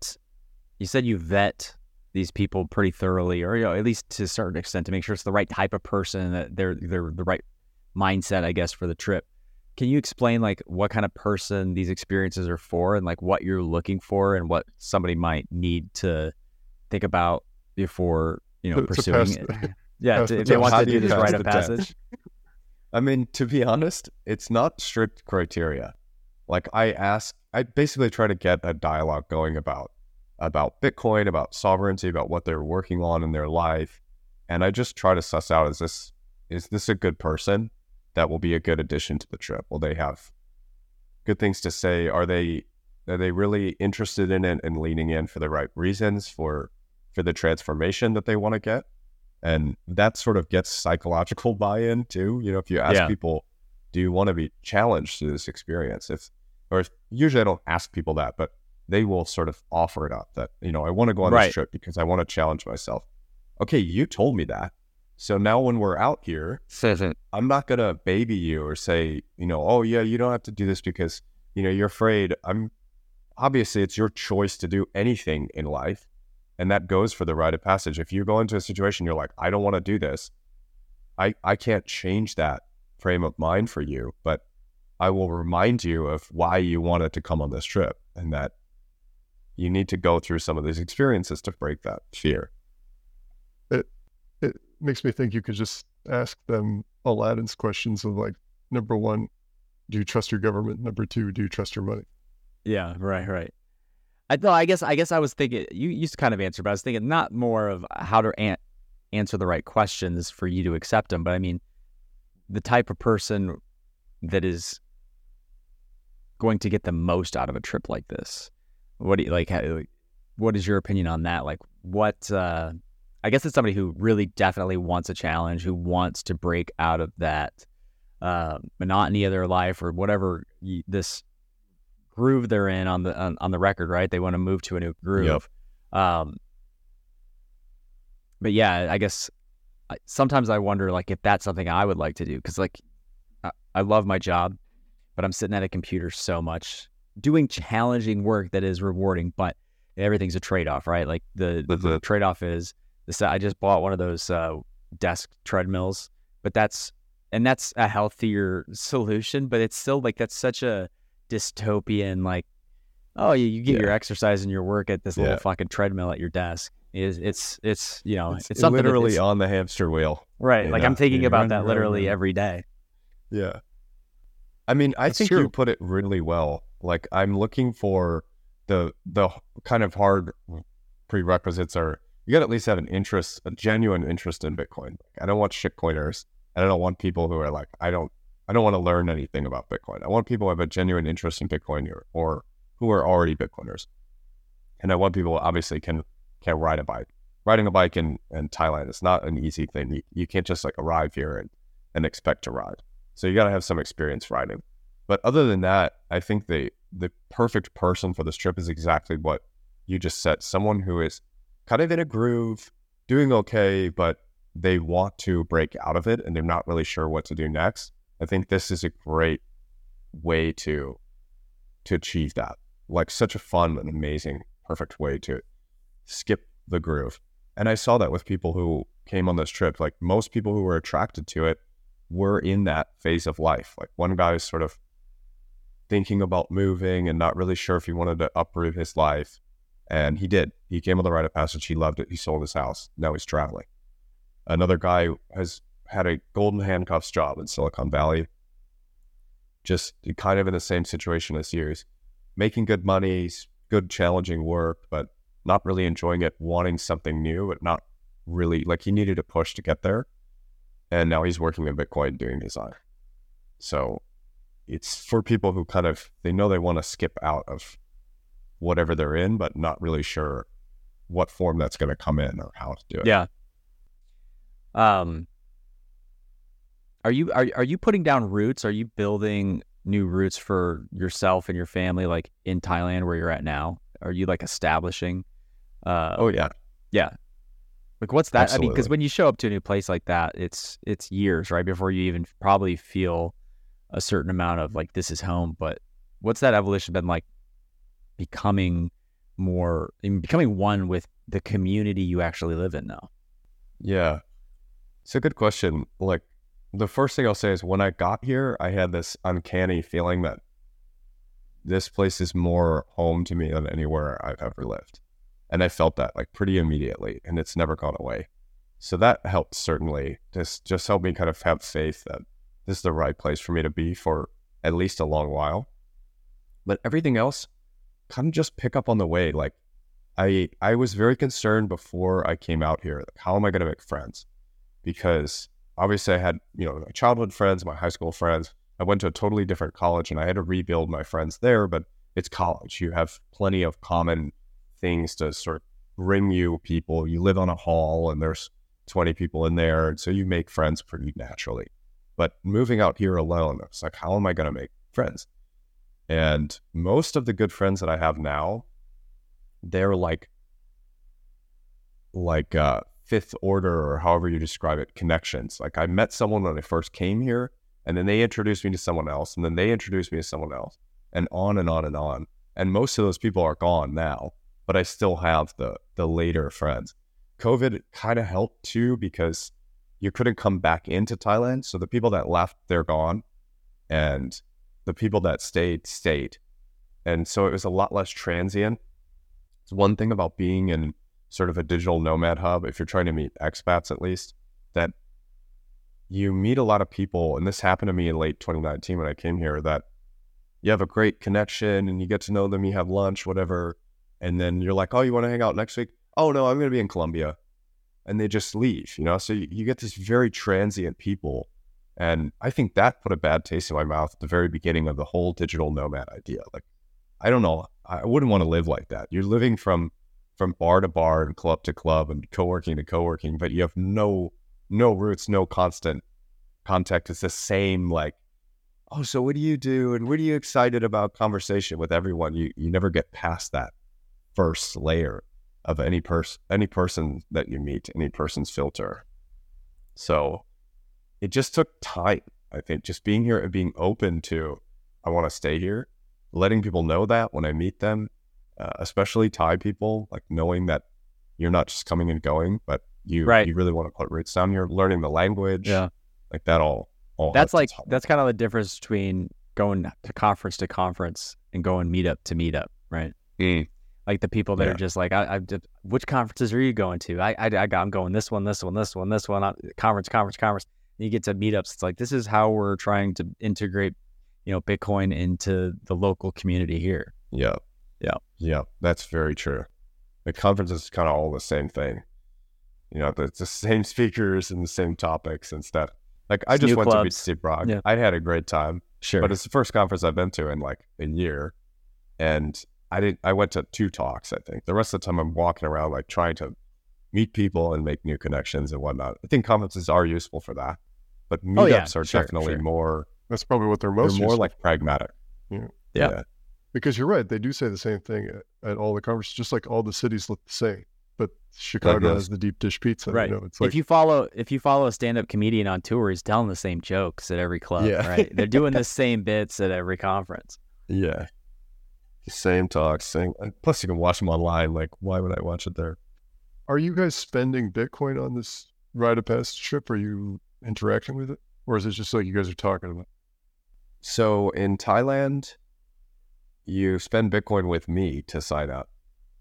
A: you said you vet these people pretty thoroughly, or at least to a certain extent, to make sure it's the right type of person, that they're the right mindset, I guess, for the trip. Can you explain like what kind of person these experiences are for, and like what you're looking for, and what somebody might need to think about before pursuing it? Yeah, if they want to do this rite of passage.
B: I mean, to be honest, it's not strict criteria. Like I basically try to get a dialogue going about Bitcoin, about sovereignty, about what they're working on in their life, and I just try to suss out, is this a good person that will be a good addition to the trip? Will they have good things to say? Are they really interested in it and leaning in for the right reasons for the transformation that they want to get? And that sort of gets psychological buy-in too. If you ask people, do you want to be challenged through this experience? Usually I don't ask people that, but they will sort of offer it up that, I want to go on this trip because I want to challenge myself. Okay, you told me that. So now when we're out here, I'm not going to baby you or say, oh yeah, you don't have to do this because, you're afraid. Obviously it's your choice to do anything in life. And that goes for the rite of passage. If you go into a situation, you're like, I don't want to do this. I can't change that frame of mind for you, but I will remind you of why you wanted to come on this trip, and that, you need to go through some of these experiences to break that fear.
C: It makes me think you could just ask them Aladdin's questions of like, number one, do you trust your government? Number two, do you trust your money?
A: Yeah, right. I guess I was thinking you kind of answered, but I was thinking not more of how to answer the right questions for you to accept them, but I mean the type of person that is going to get the most out of a trip like this. What do you like? What is your opinion on that? Like, what? I guess it's somebody who really definitely wants a challenge, who wants to break out of that monotony of their life or whatever this groove they're in on the record, right? They want to move to a new groove. Yep. But yeah, I guess sometimes I wonder like if that's something I would like to do, because like I love my job, but I'm sitting at a computer so much doing challenging work that is rewarding, but everything's a trade-off, right? Like the trade-off is this. I just bought one of those desk treadmills, but that's a healthier solution, but it's still like that's such a dystopian, like, oh, you get your exercise and your work at this little fucking treadmill at your desk. It's you know, it's something
B: literally on the hamster wheel,
A: right? Like I'm thinking about that literally every day.
B: Yeah, I mean, I think you put it really well. Like I'm looking for the kind of hard prerequisites are you got to at least have a genuine interest in Bitcoin. I don't want shitcoiners, and I don't want people who are like, I don't want to learn anything about Bitcoin. I want people who have a genuine interest in Bitcoin or who are already Bitcoiners. And I want people who obviously can ride a bike. Riding a bike in Thailand is not an easy thing. You can't just like arrive here and expect to ride. So you got to have some experience riding. But other than that, I think the perfect person for this trip is exactly what you just said. Someone who is kind of in a groove, doing okay, but they want to break out of it and they're not really sure what to do next. I think this is a great way to achieve that. Like such a fun and amazing, perfect way to skip the groove. And I saw that with people who came on this trip. Like most people who were attracted to it were in that phase of life. Like one guy is sort of thinking about moving and not really sure if he wanted to uproot his life. And he did. He came on the rite of passage. He loved it. He sold his house. Now he's traveling. Another guy has had a golden handcuffs job in Silicon Valley. Just kind of in the same situation as you. He's making good money, good challenging work, but not really enjoying it, wanting something new, but not really, like he needed a push to get there. And now he's working in Bitcoin doing design. So it's for people who kind of, they know they want to skip out of whatever they're in, but not really sure what form that's going to come in or how to do it.
A: Yeah. Are you putting down roots? Are you building new roots for yourself and your family, like in Thailand where you're at now? Are you like establishing?
B: Oh yeah.
A: Yeah. Like what's that?
B: Absolutely.
A: I mean, because when you show up to a new place like that, it's years, right? Before you even probably feel a certain amount of like, this is home. But what's that evolution been like becoming one with the community you actually live in now?
B: Yeah. It's a good question. Like the first thing I'll say is when I got here, I had this uncanny feeling that this place is more home to me than anywhere I've ever lived. And I felt that like pretty immediately, and it's never gone away. So that helped certainly. Just helped me kind of have faith that this is the right place for me to be for at least a long while. But everything else kind of just pick up on the way. Like I was very concerned before I came out here. Like, how am I going to make friends? Because obviously I had, my childhood friends, my high school friends. I went to a totally different college and I had to rebuild my friends there, but it's college. You have plenty of common things to sort of bring you people. You live on a hall and there's 20 people in there. And so you make friends pretty naturally. But moving out here alone, it's like, how am I going to make friends? And most of the good friends that I have now, they're like fifth order or however you describe it, connections. Like I met someone when I first came here and then they introduced me to someone else and then they introduced me to someone else and on and on and on. And most of those people are gone now, but I still have the later friends. COVID kind of helped too because you couldn't come back into Thailand. So the people that left, they're gone. And the people that stayed. And so it was a lot less transient. It's one thing about being in sort of a digital nomad hub, if you're trying to meet expats at least, that you meet a lot of people, and this happened to me in late 2019 when I came here, that you have a great connection and you get to know them, you have lunch, whatever, and then you're like, oh, you want to hang out next week? Oh, no, I'm going to be in Colombia. And they just leave, So you get this very transient people. And I think that put a bad taste in my mouth at the very beginning of the whole digital nomad idea. Like, I don't know. I wouldn't want to live like that. You're living from bar to bar and club to club and co-working to co-working, but you have no roots, no constant contact. It's the same, like, oh, so what do you do? And what are you excited about conversation with everyone? You never get past that first layer of any person that you meet, any person's filter. So it just took time, I think, just being here and being open to, I want to stay here, letting people know that when I meet them, especially Thai people, like knowing that you're not just coming and going, but you really want to put roots down here, learning the language, like that all
A: that's kind of the difference between going to conference and going meetup to meetup, right? Like the people that are just like, which conferences are you going to? I'm going this one, conference. And you get to meetups. It's like, this is how we're trying to integrate, Bitcoin into the local community here.
B: Yeah. That's very true. The conference is kind of all the same thing. It's the same speakers and the same topics and stuff. Like I just went to BTC Prague. Yeah. I had a great time.
A: Sure.
B: But it's the first conference I've been to in like a year. And I went to 2 talks, I think. The rest of the time I'm walking around like trying to meet people and make new connections and whatnot. I think conferences are useful for that. But meetups are definitely more.
C: That's probably what they're most.
B: They're more like pragmatic.
A: Yeah.
C: Because you're right. They do say the same thing at all the conferences, just like all the cities look the same. But Chicago has the deep dish pizza.
A: Right.
C: It's like,
A: if you follow a stand-up comedian on tour, he's telling the same jokes at every club, right? They're doing the same bits at every conference.
B: Yeah. The same talks. Plus you can watch them online. Like, why would I watch it there?
C: Are you guys spending Bitcoin on this Rite of Passage trip? Are you interacting with it? Or is it just like you guys are talking about?
B: So in Thailand, you spend Bitcoin with me to sign up.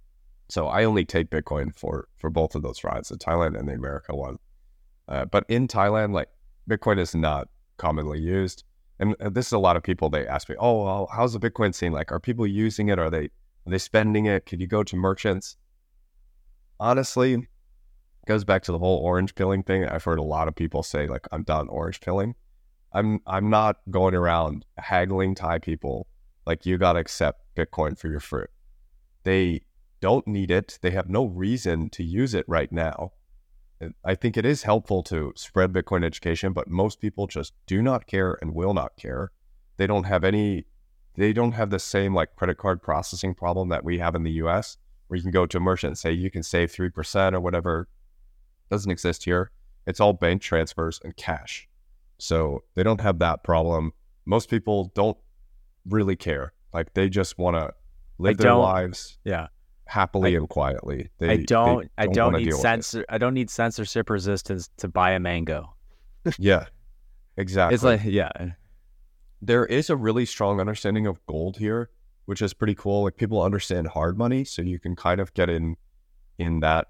B: So I only take Bitcoin for both of those rides, the Thailand and the America one. But in Thailand, like Bitcoin is not commonly used. And this is a lot of people, they ask me, oh, well, how's the Bitcoin scene? Like, are people using it? Are they spending it? Could you go to merchants? Honestly, it goes back to the whole orange pilling thing. I've heard a lot of people say, like, I'm done orange pilling. I'm not going around haggling Thai people like, you got to accept Bitcoin for your fruit. They don't need it. They have no reason to use it right now. I think it is helpful to spread Bitcoin education, but most people just do not care and will not care. They don't have the same like credit card processing problem that we have in the US, where you can go to a merchant and say you can save 3% or whatever. Doesn't exist here. It's all bank transfers and cash. So they don't have that problem. Most people don't really care. Like they just want to live their lives.
A: Yeah.
B: Happily and quietly.
A: I don't need censorship resistance to buy a mango.
B: Yeah, exactly.
A: It's like,
B: there is a really strong understanding of gold here, which is pretty cool. Like people understand hard money, so you can kind of get in that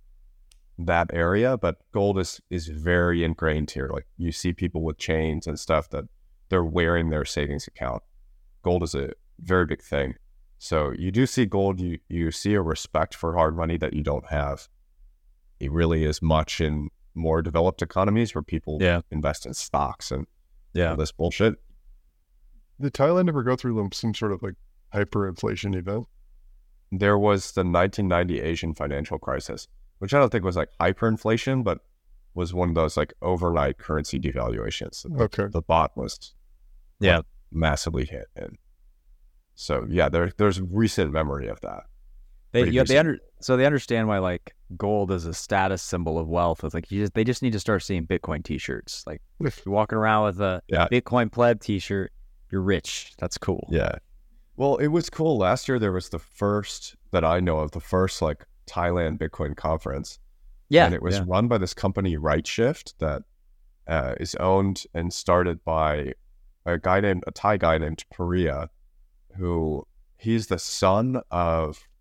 B: area, but gold is very ingrained here. Like you see people with chains and stuff that they're wearing their savings account. Gold is a very big thing. So you do see gold, you see a respect for hard money that you don't have. It really is much in more developed economies where people invest in stocks and all this bullshit.
C: Did Thailand ever go through some sort of like hyperinflation event?
B: There was the 1990 Asian financial crisis, which I don't think was like hyperinflation, but was one of those like overnight currency devaluations.
C: Okay.
B: The baht was massively hit. And so there's recent memory of that.
A: So they understand why like gold is a status symbol of wealth. It's like they just need to start seeing Bitcoin T-shirts. Like if you're walking around with a Bitcoin pleb T-shirt, you're rich. That's cool.
B: Yeah. Well, it was cool. Last year there was the first that I know of, the first like Thailand Bitcoin conference. Yeah. And it was run by this company RightShift that is owned and started by a Thai guy named Paria, who he's the son of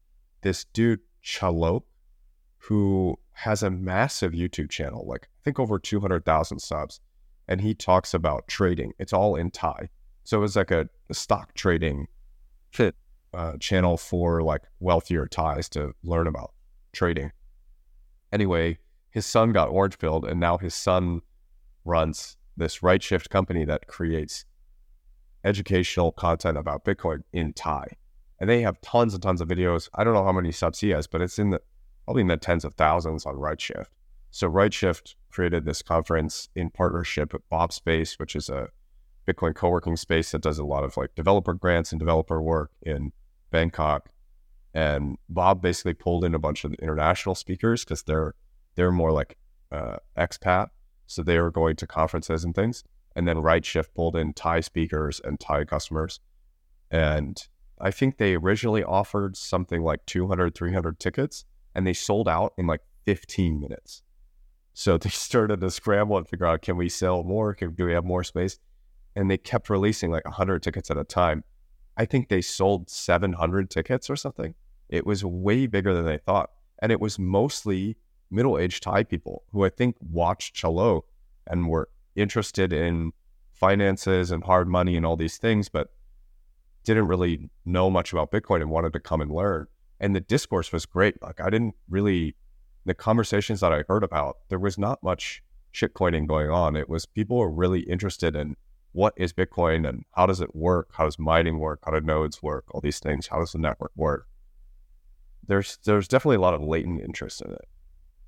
B: this dude Chalop, who has a massive YouTube channel, like I think over 200,000 subs, and he talks about trading. It's all in Thai, so it's like a stock trading channel for like wealthier Thais to learn about trading. Anyway, his son got orange pilled, and now his son runs this RightShift company that creates educational content about Bitcoin in Thai. And they have tons and tons of videos. I don't know how many subs he has, but it's probably in the tens of thousands on RightShift. So RightShift created this conference in partnership with Bob Space, which is a Bitcoin co-working space that does a lot of like developer grants and developer work in Bangkok. And Bob basically pulled in a bunch of international speakers because they're more like expat. So they were going to conferences and things. And then RightShift pulled in Thai speakers and Thai customers. And I think they originally offered something like 200, 300 tickets, and they sold out in like 15 minutes. So they started to scramble and figure out, can we sell more? Do we have more space? And they kept releasing like 100 tickets at a time. I think they sold 700 tickets or something. It was way bigger than they thought. And it was mostly middle-aged Thai people who I think watched Chalop and were interested in finances and hard money and all these things, but didn't really know much about Bitcoin and wanted to come and learn. And the discourse was great. Like the conversations that I heard about, there was not much shitcoining going on. It was people were really interested in what is Bitcoin and how does it work? How does mining work? How do nodes work? All these things. How does the network work? There's definitely a lot of latent interest in it.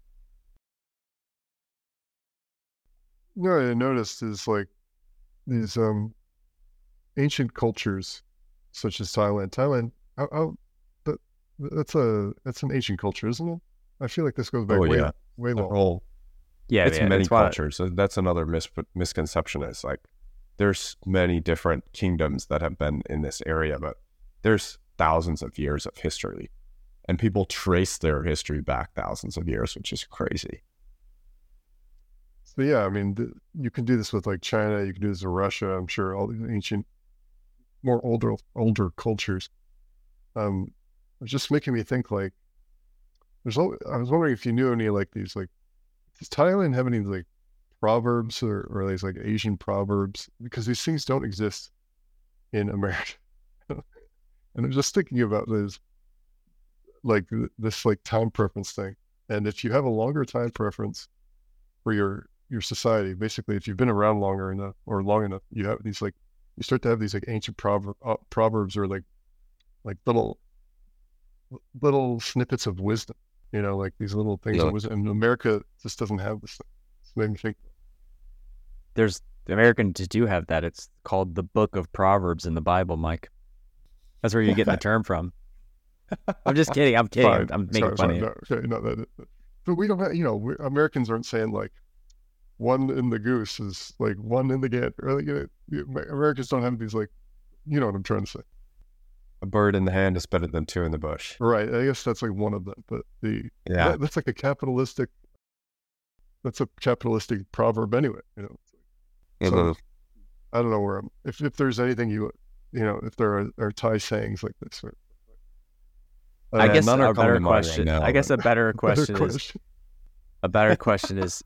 C: No, I noticed is like these ancient cultures, such as Thailand. That's an ancient culture, isn't it? I feel like this goes back way long.
B: It's many cultures. So that's another misconception. Is like there's many different kingdoms that have been in this area, but there's thousands of years of history, and people trace their history back thousands of years, which is crazy.
C: So yeah, I mean, you can do this with like China. You can do this with Russia. I'm sure all the ancient, more older cultures. It's just making me think like I was wondering if you knew any like these like does Thailand have any like proverbs or these like Asian proverbs, because these things don't exist in America. And I'm just thinking about this like time preference thing. And if you have a longer time preference for your society, basically if you've been around long enough, you have these like you start to have these like ancient proverbs or like little snippets of wisdom, like these little things of wisdom. And America just doesn't have this thing. It's made me think.
A: The Americans do have that. It's called the Book of Proverbs in the Bible, Mike. That's where you're getting the term from. I'm just kidding. I'm kidding.
C: Fine.
A: I'm making fun of
C: you. But we don't have, Americans aren't saying like one in the goose is like one in the gander. Americans don't have these like, you know what I'm trying to say.
B: A bird in the hand is better than two in the bush.
C: Right. I guess that's like one of them. But that's like that's a capitalistic proverb anyway. So I don't know if there's anything if there are Thai sayings like this.
A: I guess a better question. I guess a better question is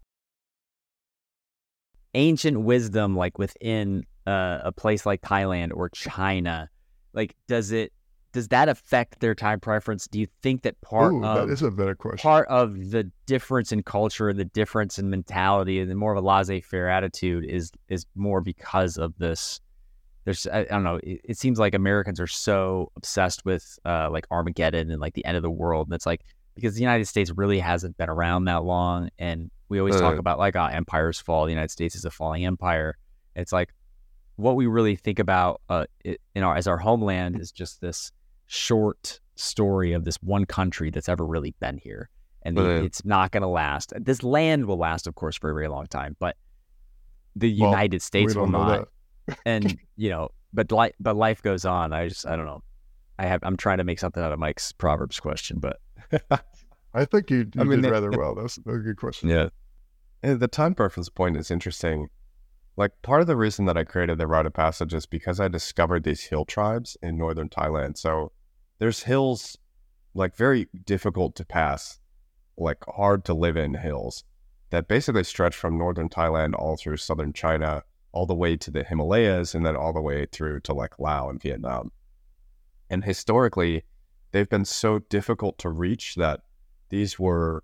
A: ancient wisdom, like within a place like Thailand or China. Like, does that affect their time preference? Do you think that
C: that is a better question.
A: Part of the difference in culture, the difference in mentality, and more of a laissez-faire attitude is more because of this? I don't know. It seems like Americans are so obsessed with like Armageddon and like the end of the world, and it's like because the United States really hasn't been around that long, and we always talk about like empires fall. The United States is a falling empire. It's like what we really think about as our homeland is just this short story of this one country that's ever really been here, and it's not going to last. This land will last, of course, for a very long time, but the United States will not. And but life goes on. I don't know. I'm trying to make something out of Mike's Proverbs question, but
C: I think you did rather well. That's a good question.
B: Yeah, and the time preference point is interesting. Like part of the reason that I created the Rite of Passage is because I discovered these hill tribes in northern Thailand. So there's hills like very difficult to pass, like hard to live in hills that basically stretch from northern Thailand all through southern China, all the way to the Himalayas, and then all the way through to like Laos and Vietnam. And historically, they've been so difficult to reach that these were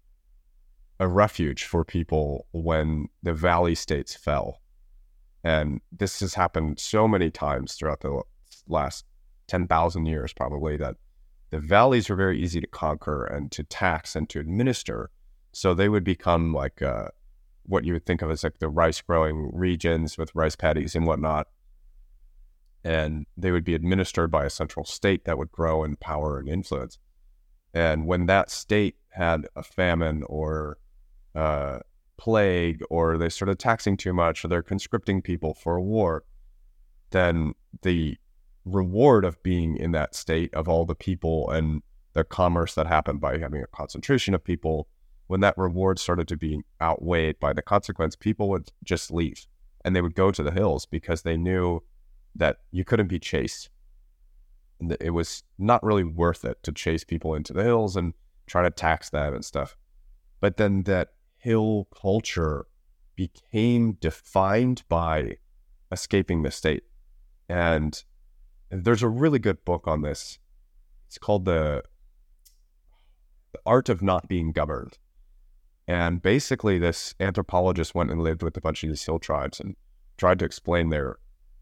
B: a refuge for people when the valley states fell. And this has happened so many times throughout the last 10,000 years, probably, that the valleys are very easy to conquer and to tax and to administer. So they would become like what you would think of as like the rice growing regions with rice paddies and whatnot. And they would be administered by a central state that would grow in power and influence. And when that state had a famine or plague, or they started taxing too much, or they're conscripting people for a war, then the reward of being in that state, of all the people and the commerce that happened by having a concentration of people, when that reward started to be outweighed by the consequence, people would just leave and they would go to the hills because they knew that you couldn't be chased. And it was not really worth it to chase people into the hills and try to tax them and stuff. But then that hill culture became defined by escaping the state. And there's a really good book on this. It's called The Art of Not Being Governed. And basically this anthropologist went and lived with a bunch of these hill tribes and tried to explain their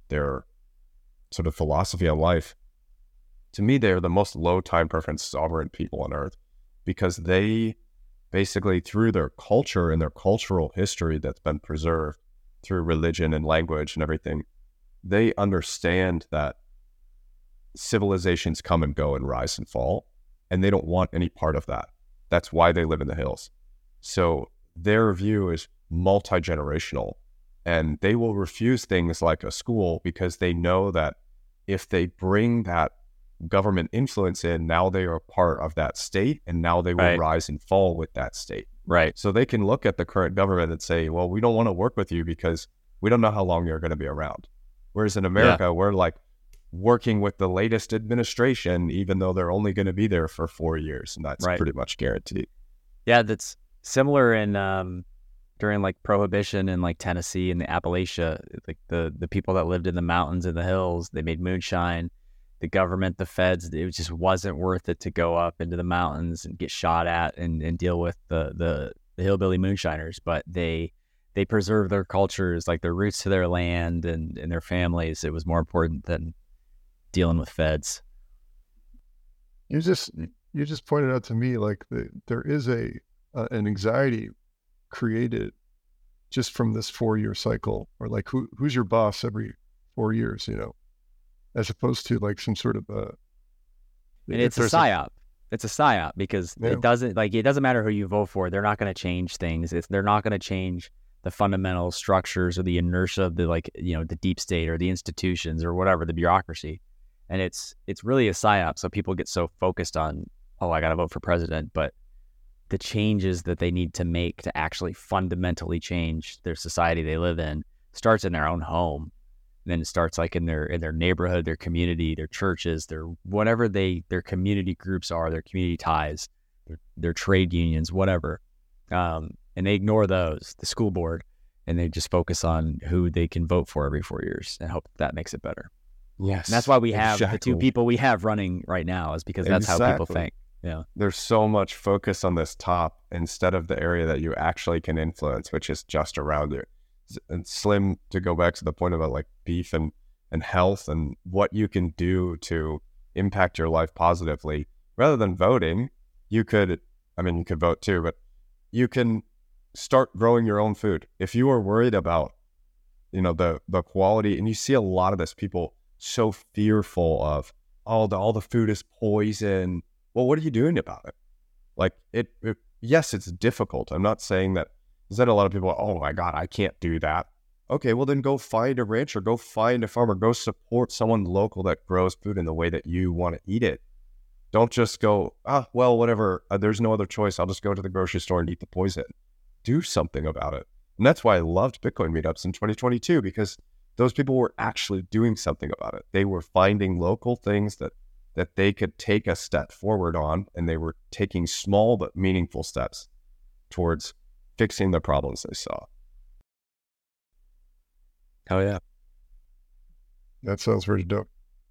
B: sort of philosophy on life. To me, they're the most low time preference sovereign people on earth, because they basically, through their culture and their cultural history that's been preserved through religion and language and everything, they understand that civilizations come and go and rise and fall, and they don't want any part of that. That's why they live in the hills. So their view is multi-generational, and they will refuse things like a school because they know that if they bring that government influence in, now they are part of that state, and now they will rise and fall with that state.
A: Right.
B: So they can look at the current government and say, well, we don't want to work with you because we don't know how long you're going to be around. Whereas in America, we're like working with the latest administration, even though they're only going to be there for 4 years. And that's pretty much guaranteed.
A: Yeah, that's similar in during like Prohibition in like Tennessee and the Appalachia. Like the people that lived in the mountains and the hills, they made moonshine. The government, the feds, it just wasn't worth it to go up into the mountains and get shot at and deal with the hillbilly moonshiners. But they preserved their cultures, like their roots to their land and their families. It was more important than dealing with feds.
C: You just pointed out to me like there is an anxiety created just from this 4-year cycle, or like who's your boss every 4 years, as opposed to like some sort of
A: and it's a psyop. It's a psyop because it doesn't matter who you vote for. They're not going to change things. They're not going to change the fundamental structures or the inertia of the deep state or the institutions or whatever, the bureaucracy. And it's really a psyop. So people get so focused on, I got to vote for president, but the changes that they need to make to actually fundamentally change their society they live in starts in their own home. And then it starts like in their neighborhood, their community, their churches, their whatever their community groups are, their community ties, their trade unions, whatever. And they ignore those, the school board, and they just focus on who they can vote for every 4 years and hope that makes it better.
B: Yes.
A: And that's why we have the two people we have running right now, is because that's how people think. Yeah.
B: There's so much focus on this top instead of the area that you actually can influence, which is just around you. And Slim, to go back to the point about like beef and health and what you can do to impact your life positively, rather than voting, you could vote too, but you can start growing your own food. If you are worried about, the quality, and you see a lot of this, people so fearful of, all the food is poison. Well, what are you doing about it? Like yes, it's difficult. I'm not saying that. Is that a lot of people, oh my God, I can't do that. Okay, well then go find a rancher, go find a farmer, go support someone local that grows food in the way that you want to eat it. Don't just go, whatever, there's no other choice. I'll just go to the grocery store and eat the poison. Do something about it. And that's why I loved Bitcoin meetups in 2022, because those people were actually doing something about it. They were finding local things that that they could take a step forward on, and they were taking small but meaningful steps towards fixing the problems they saw.
A: Oh yeah.
C: That sounds pretty dope.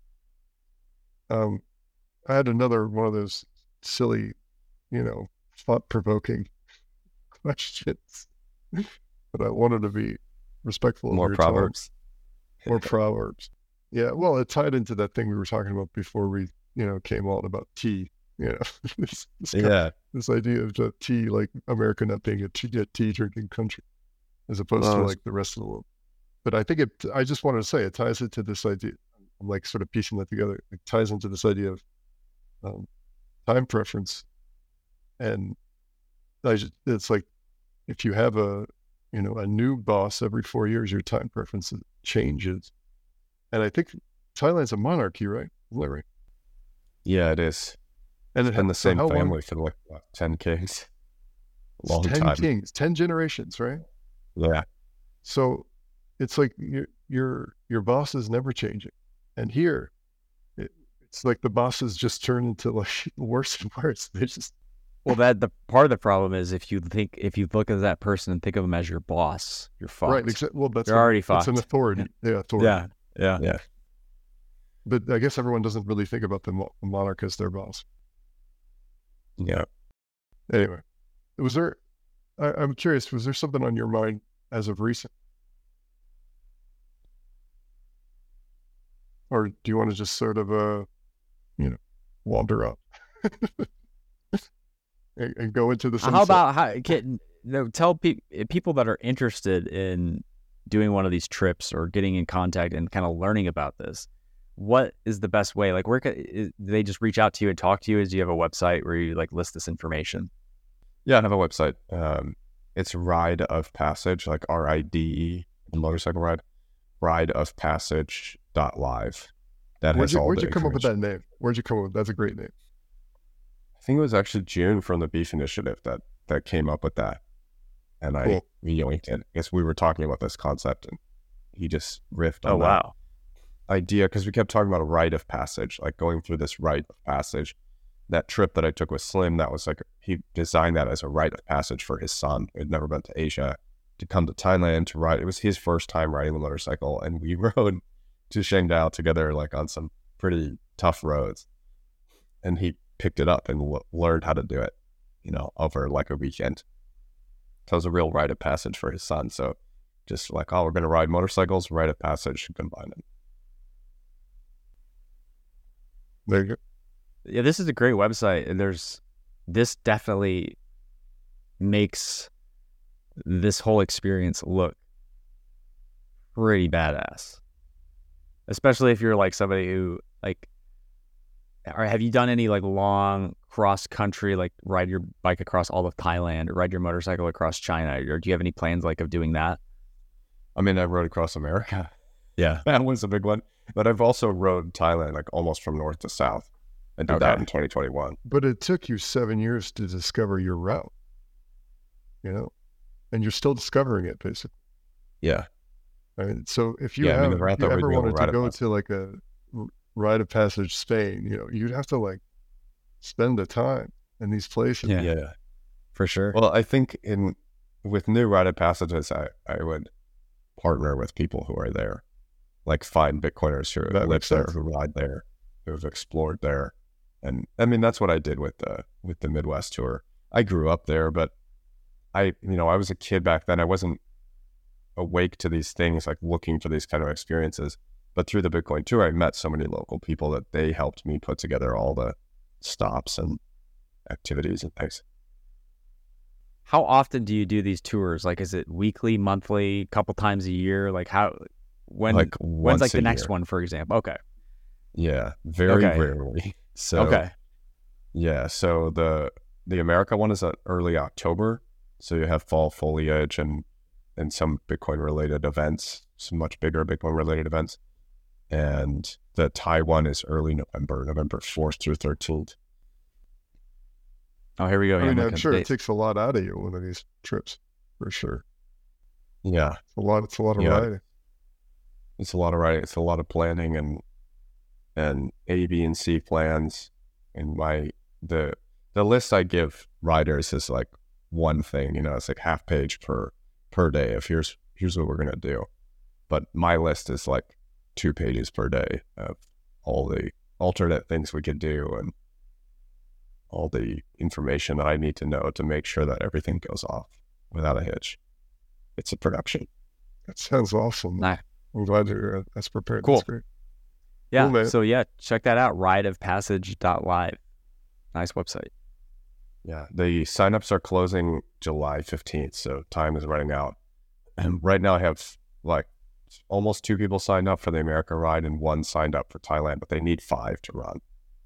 C: I had another one of those silly, thought-provoking questions, but I wanted to be respectful of
B: More
C: your
B: proverbs.
C: time. More proverbs. Yeah, well, it tied into that thing we were talking about before we, came on about tea. This idea of the tea, like America not being a tea drinking country, as opposed to like the rest of the world. But I think I just wanted to say it ties into this idea. I'm like sort of piecing that together. It ties into this idea of time preference. And it's like, if you have a new boss every 4 years, your time preference changes. And I think Thailand's a monarchy, right? Isn't that right?
B: Yeah, it is.
C: And
B: it's been the same family
C: long?
B: for like 10 kings.
C: Long 10 time. 10 kings, 10 generations, right?
B: Yeah.
C: So it's like your boss is never changing. And here, it's like the bosses just turn into like worse and worse. They just...
A: Well, the part of the problem is if you look at that person and think of them as your boss, you're fucked.
C: Right. Well,
A: you're already fucked.
C: It's an authority. Yeah, authority.
A: Yeah.
C: But I guess everyone doesn't really think about the monarch as their boss.
B: Yeah.
C: Anyway, I'm curious, was there something on your mind as of recent? Or do you want to just sort of, wander up and go into the sunset?
A: How about tell people that are interested in doing one of these trips or getting in contact and kind of learning about this, what is the best way? Like, do they just reach out to you and talk to you? Do you have a website where you like list this information?
B: Yeah, I have a website. It's Ride of Passage, like RIDE, motorcycle ride. rideofpassage.live. That has all the information.
C: Where'd you come up with that name? Where'd you come up with? That's a great name.
B: I think it was actually June from the Beef Initiative that came up with that. And we yoinked it. I guess we were talking about this concept and he just riffed on that idea, because we kept talking about a rite of passage, like going through this rite of passage. That trip that I took with Slim, that was like, he designed that as a rite of passage for his son who had never been to Asia, to come to Thailand to ride. It was his first time riding the motorcycle, and we rode to Shangdao together, like on some pretty tough roads. And he picked it up and learned how to do it, over like a weekend. So it was a real rite of passage for his son. So just like, we're going to ride motorcycles, rite of passage, combine it.
C: There you go.
A: Yeah, this is a great website, and this definitely makes this whole experience look pretty badass. Especially if you're like somebody who or have you done any like long cross country, like ride your bike across all of Thailand or ride your motorcycle across China? Or do you have any plans like of doing that?
B: I mean, I rode across America.
A: Yeah.
B: That was a big one. But I've also rode Thailand like almost from north to south. I did that in 2021.
C: But it took you 7 years to discover your route, and you're still discovering it, basically.
B: Yeah.
C: I mean, so if you ever wanted to go to like a rite of passage Spain, you'd have to like spend the time in these places.
B: Yeah,
A: for sure.
B: Well, I think with new rite of passages, I would partner with people who are there, like find Bitcoiners who live there, who ride there, who have explored there. And I mean, that's what I did with the Midwest tour. I grew up there, but I was a kid back then. I wasn't awake to these things, like looking for these kind of experiences. But through the Bitcoin tour, I met so many local people that they helped me put together all the stops and activities and things.
A: How often do you do these tours? Like, is it weekly, monthly, couple times a year? Like when's like the next one, for example? Okay.
B: Yeah, very rarely. So yeah, so the America one is at early October. So you have fall foliage and some Bitcoin related events, some much bigger Bitcoin related events. And the Thai one is early November 4th through 13th.
A: Oh, here we go.
C: I mean, I'm sure it takes a lot out of you, one of these trips, for sure.
B: Yeah.
C: It's a lot of riding.
B: It's a lot of riding. It's a lot of planning, and and A, B, and C plans. And the list I give riders is like one thing, it's like half page per day of here's what we're gonna do. But my list is like 2 pages per day of all the alternate things we could do and all the information that I need to know to make sure that everything goes off without a hitch. It's a production.
C: That sounds awesome.
A: Nice.
C: I'm glad you're as prepared.
A: Cool.
C: That's great.
A: Yeah.
C: Cool, man.
A: So yeah, check that out. rideofpassage.live. Nice website.
B: Yeah. The signups are closing July 15th. So time is running out. And right now I have like almost 2 people signed up for the America ride and 1 signed up for Thailand, but they need 5 to run.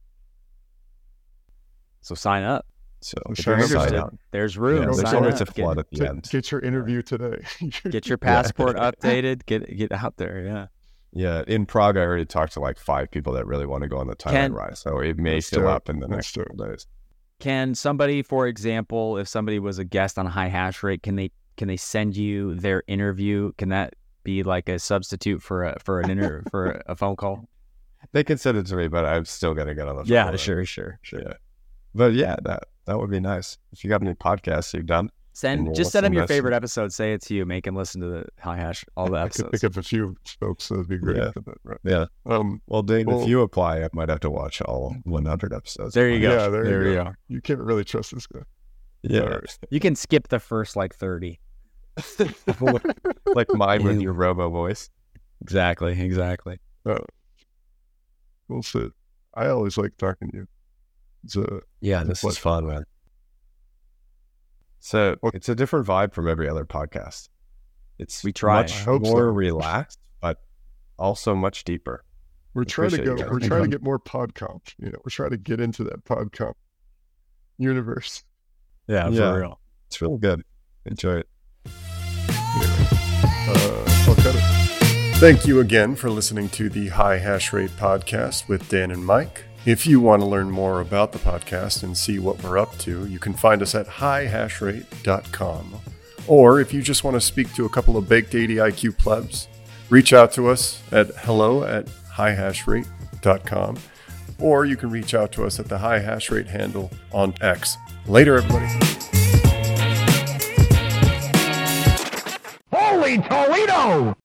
A: So sign up.
B: So
C: If
B: if
C: you're
B: you're
C: interested,
B: interested,
A: There's room.
B: there's
A: Sign
B: always a
A: up.
B: flood at the end.
C: Get your interview today.
A: Get your passport updated. Get out there. Yeah.
B: Yeah, in Prague, I already talked to like 5 people that really want to go on the Thailand ride. So it may
C: That's
B: fill
C: dope.
B: up in the
C: That's
B: next couple days.
A: Can somebody, for example, if somebody was a guest on High Hash Rate, can they send you their interview? Can that be like a substitute for a phone call?
B: They can send it to me, but I'm still gonna get on the phone.
A: Yeah,
B: with
A: sure.
B: it. Yeah. But yeah, that would be nice. If you got any podcasts you've done, and we'll
A: Just send them
B: listen
A: your
B: to
A: favorite episode. Say it to you. Make them listen to the High Hash, all the
C: I could
A: episodes.
C: pick up a few folks, so that'd be great.
B: Yeah.
C: For that, right?
B: yeah. Well, Dave,
C: well-
B: if you apply, I might have to watch all 100 episodes.
A: There you go.
C: Yeah, there you go.
A: go.
C: You can't really trust this guy.
B: Yeah,
C: All right.
A: You can skip the first like 30.
B: like mine with your robo voice.
A: Exactly.
C: We'll sit. I always like talking to you. It's
B: Yeah, this is fun, man. So it's a different vibe from every other podcast.
A: We try.
B: much
C: I hope
B: more
C: so.
B: relaxed, but also much deeper.
C: we're trying to
B: appreciate
C: go.
B: you
C: We're
B: guys.
C: trying to get more PodComp. We're trying to get into that PodComp universe.
A: Yeah,
B: Yeah.
A: for real.
B: It's really good. Enjoy it.
C: I'll cut it. Thank you again for listening to the High Hash Rate podcast with Dan and Mike. If you want to learn more about the podcast and see what we're up to, you can find us at highhashrate.com. Or if you just want to speak to a couple of baked 80 IQ plebs, reach out to us at hello@highhashrate.com. Or you can reach out to us at the High Hash Rate handle on X. Later, everybody.
D: Holy Toledo!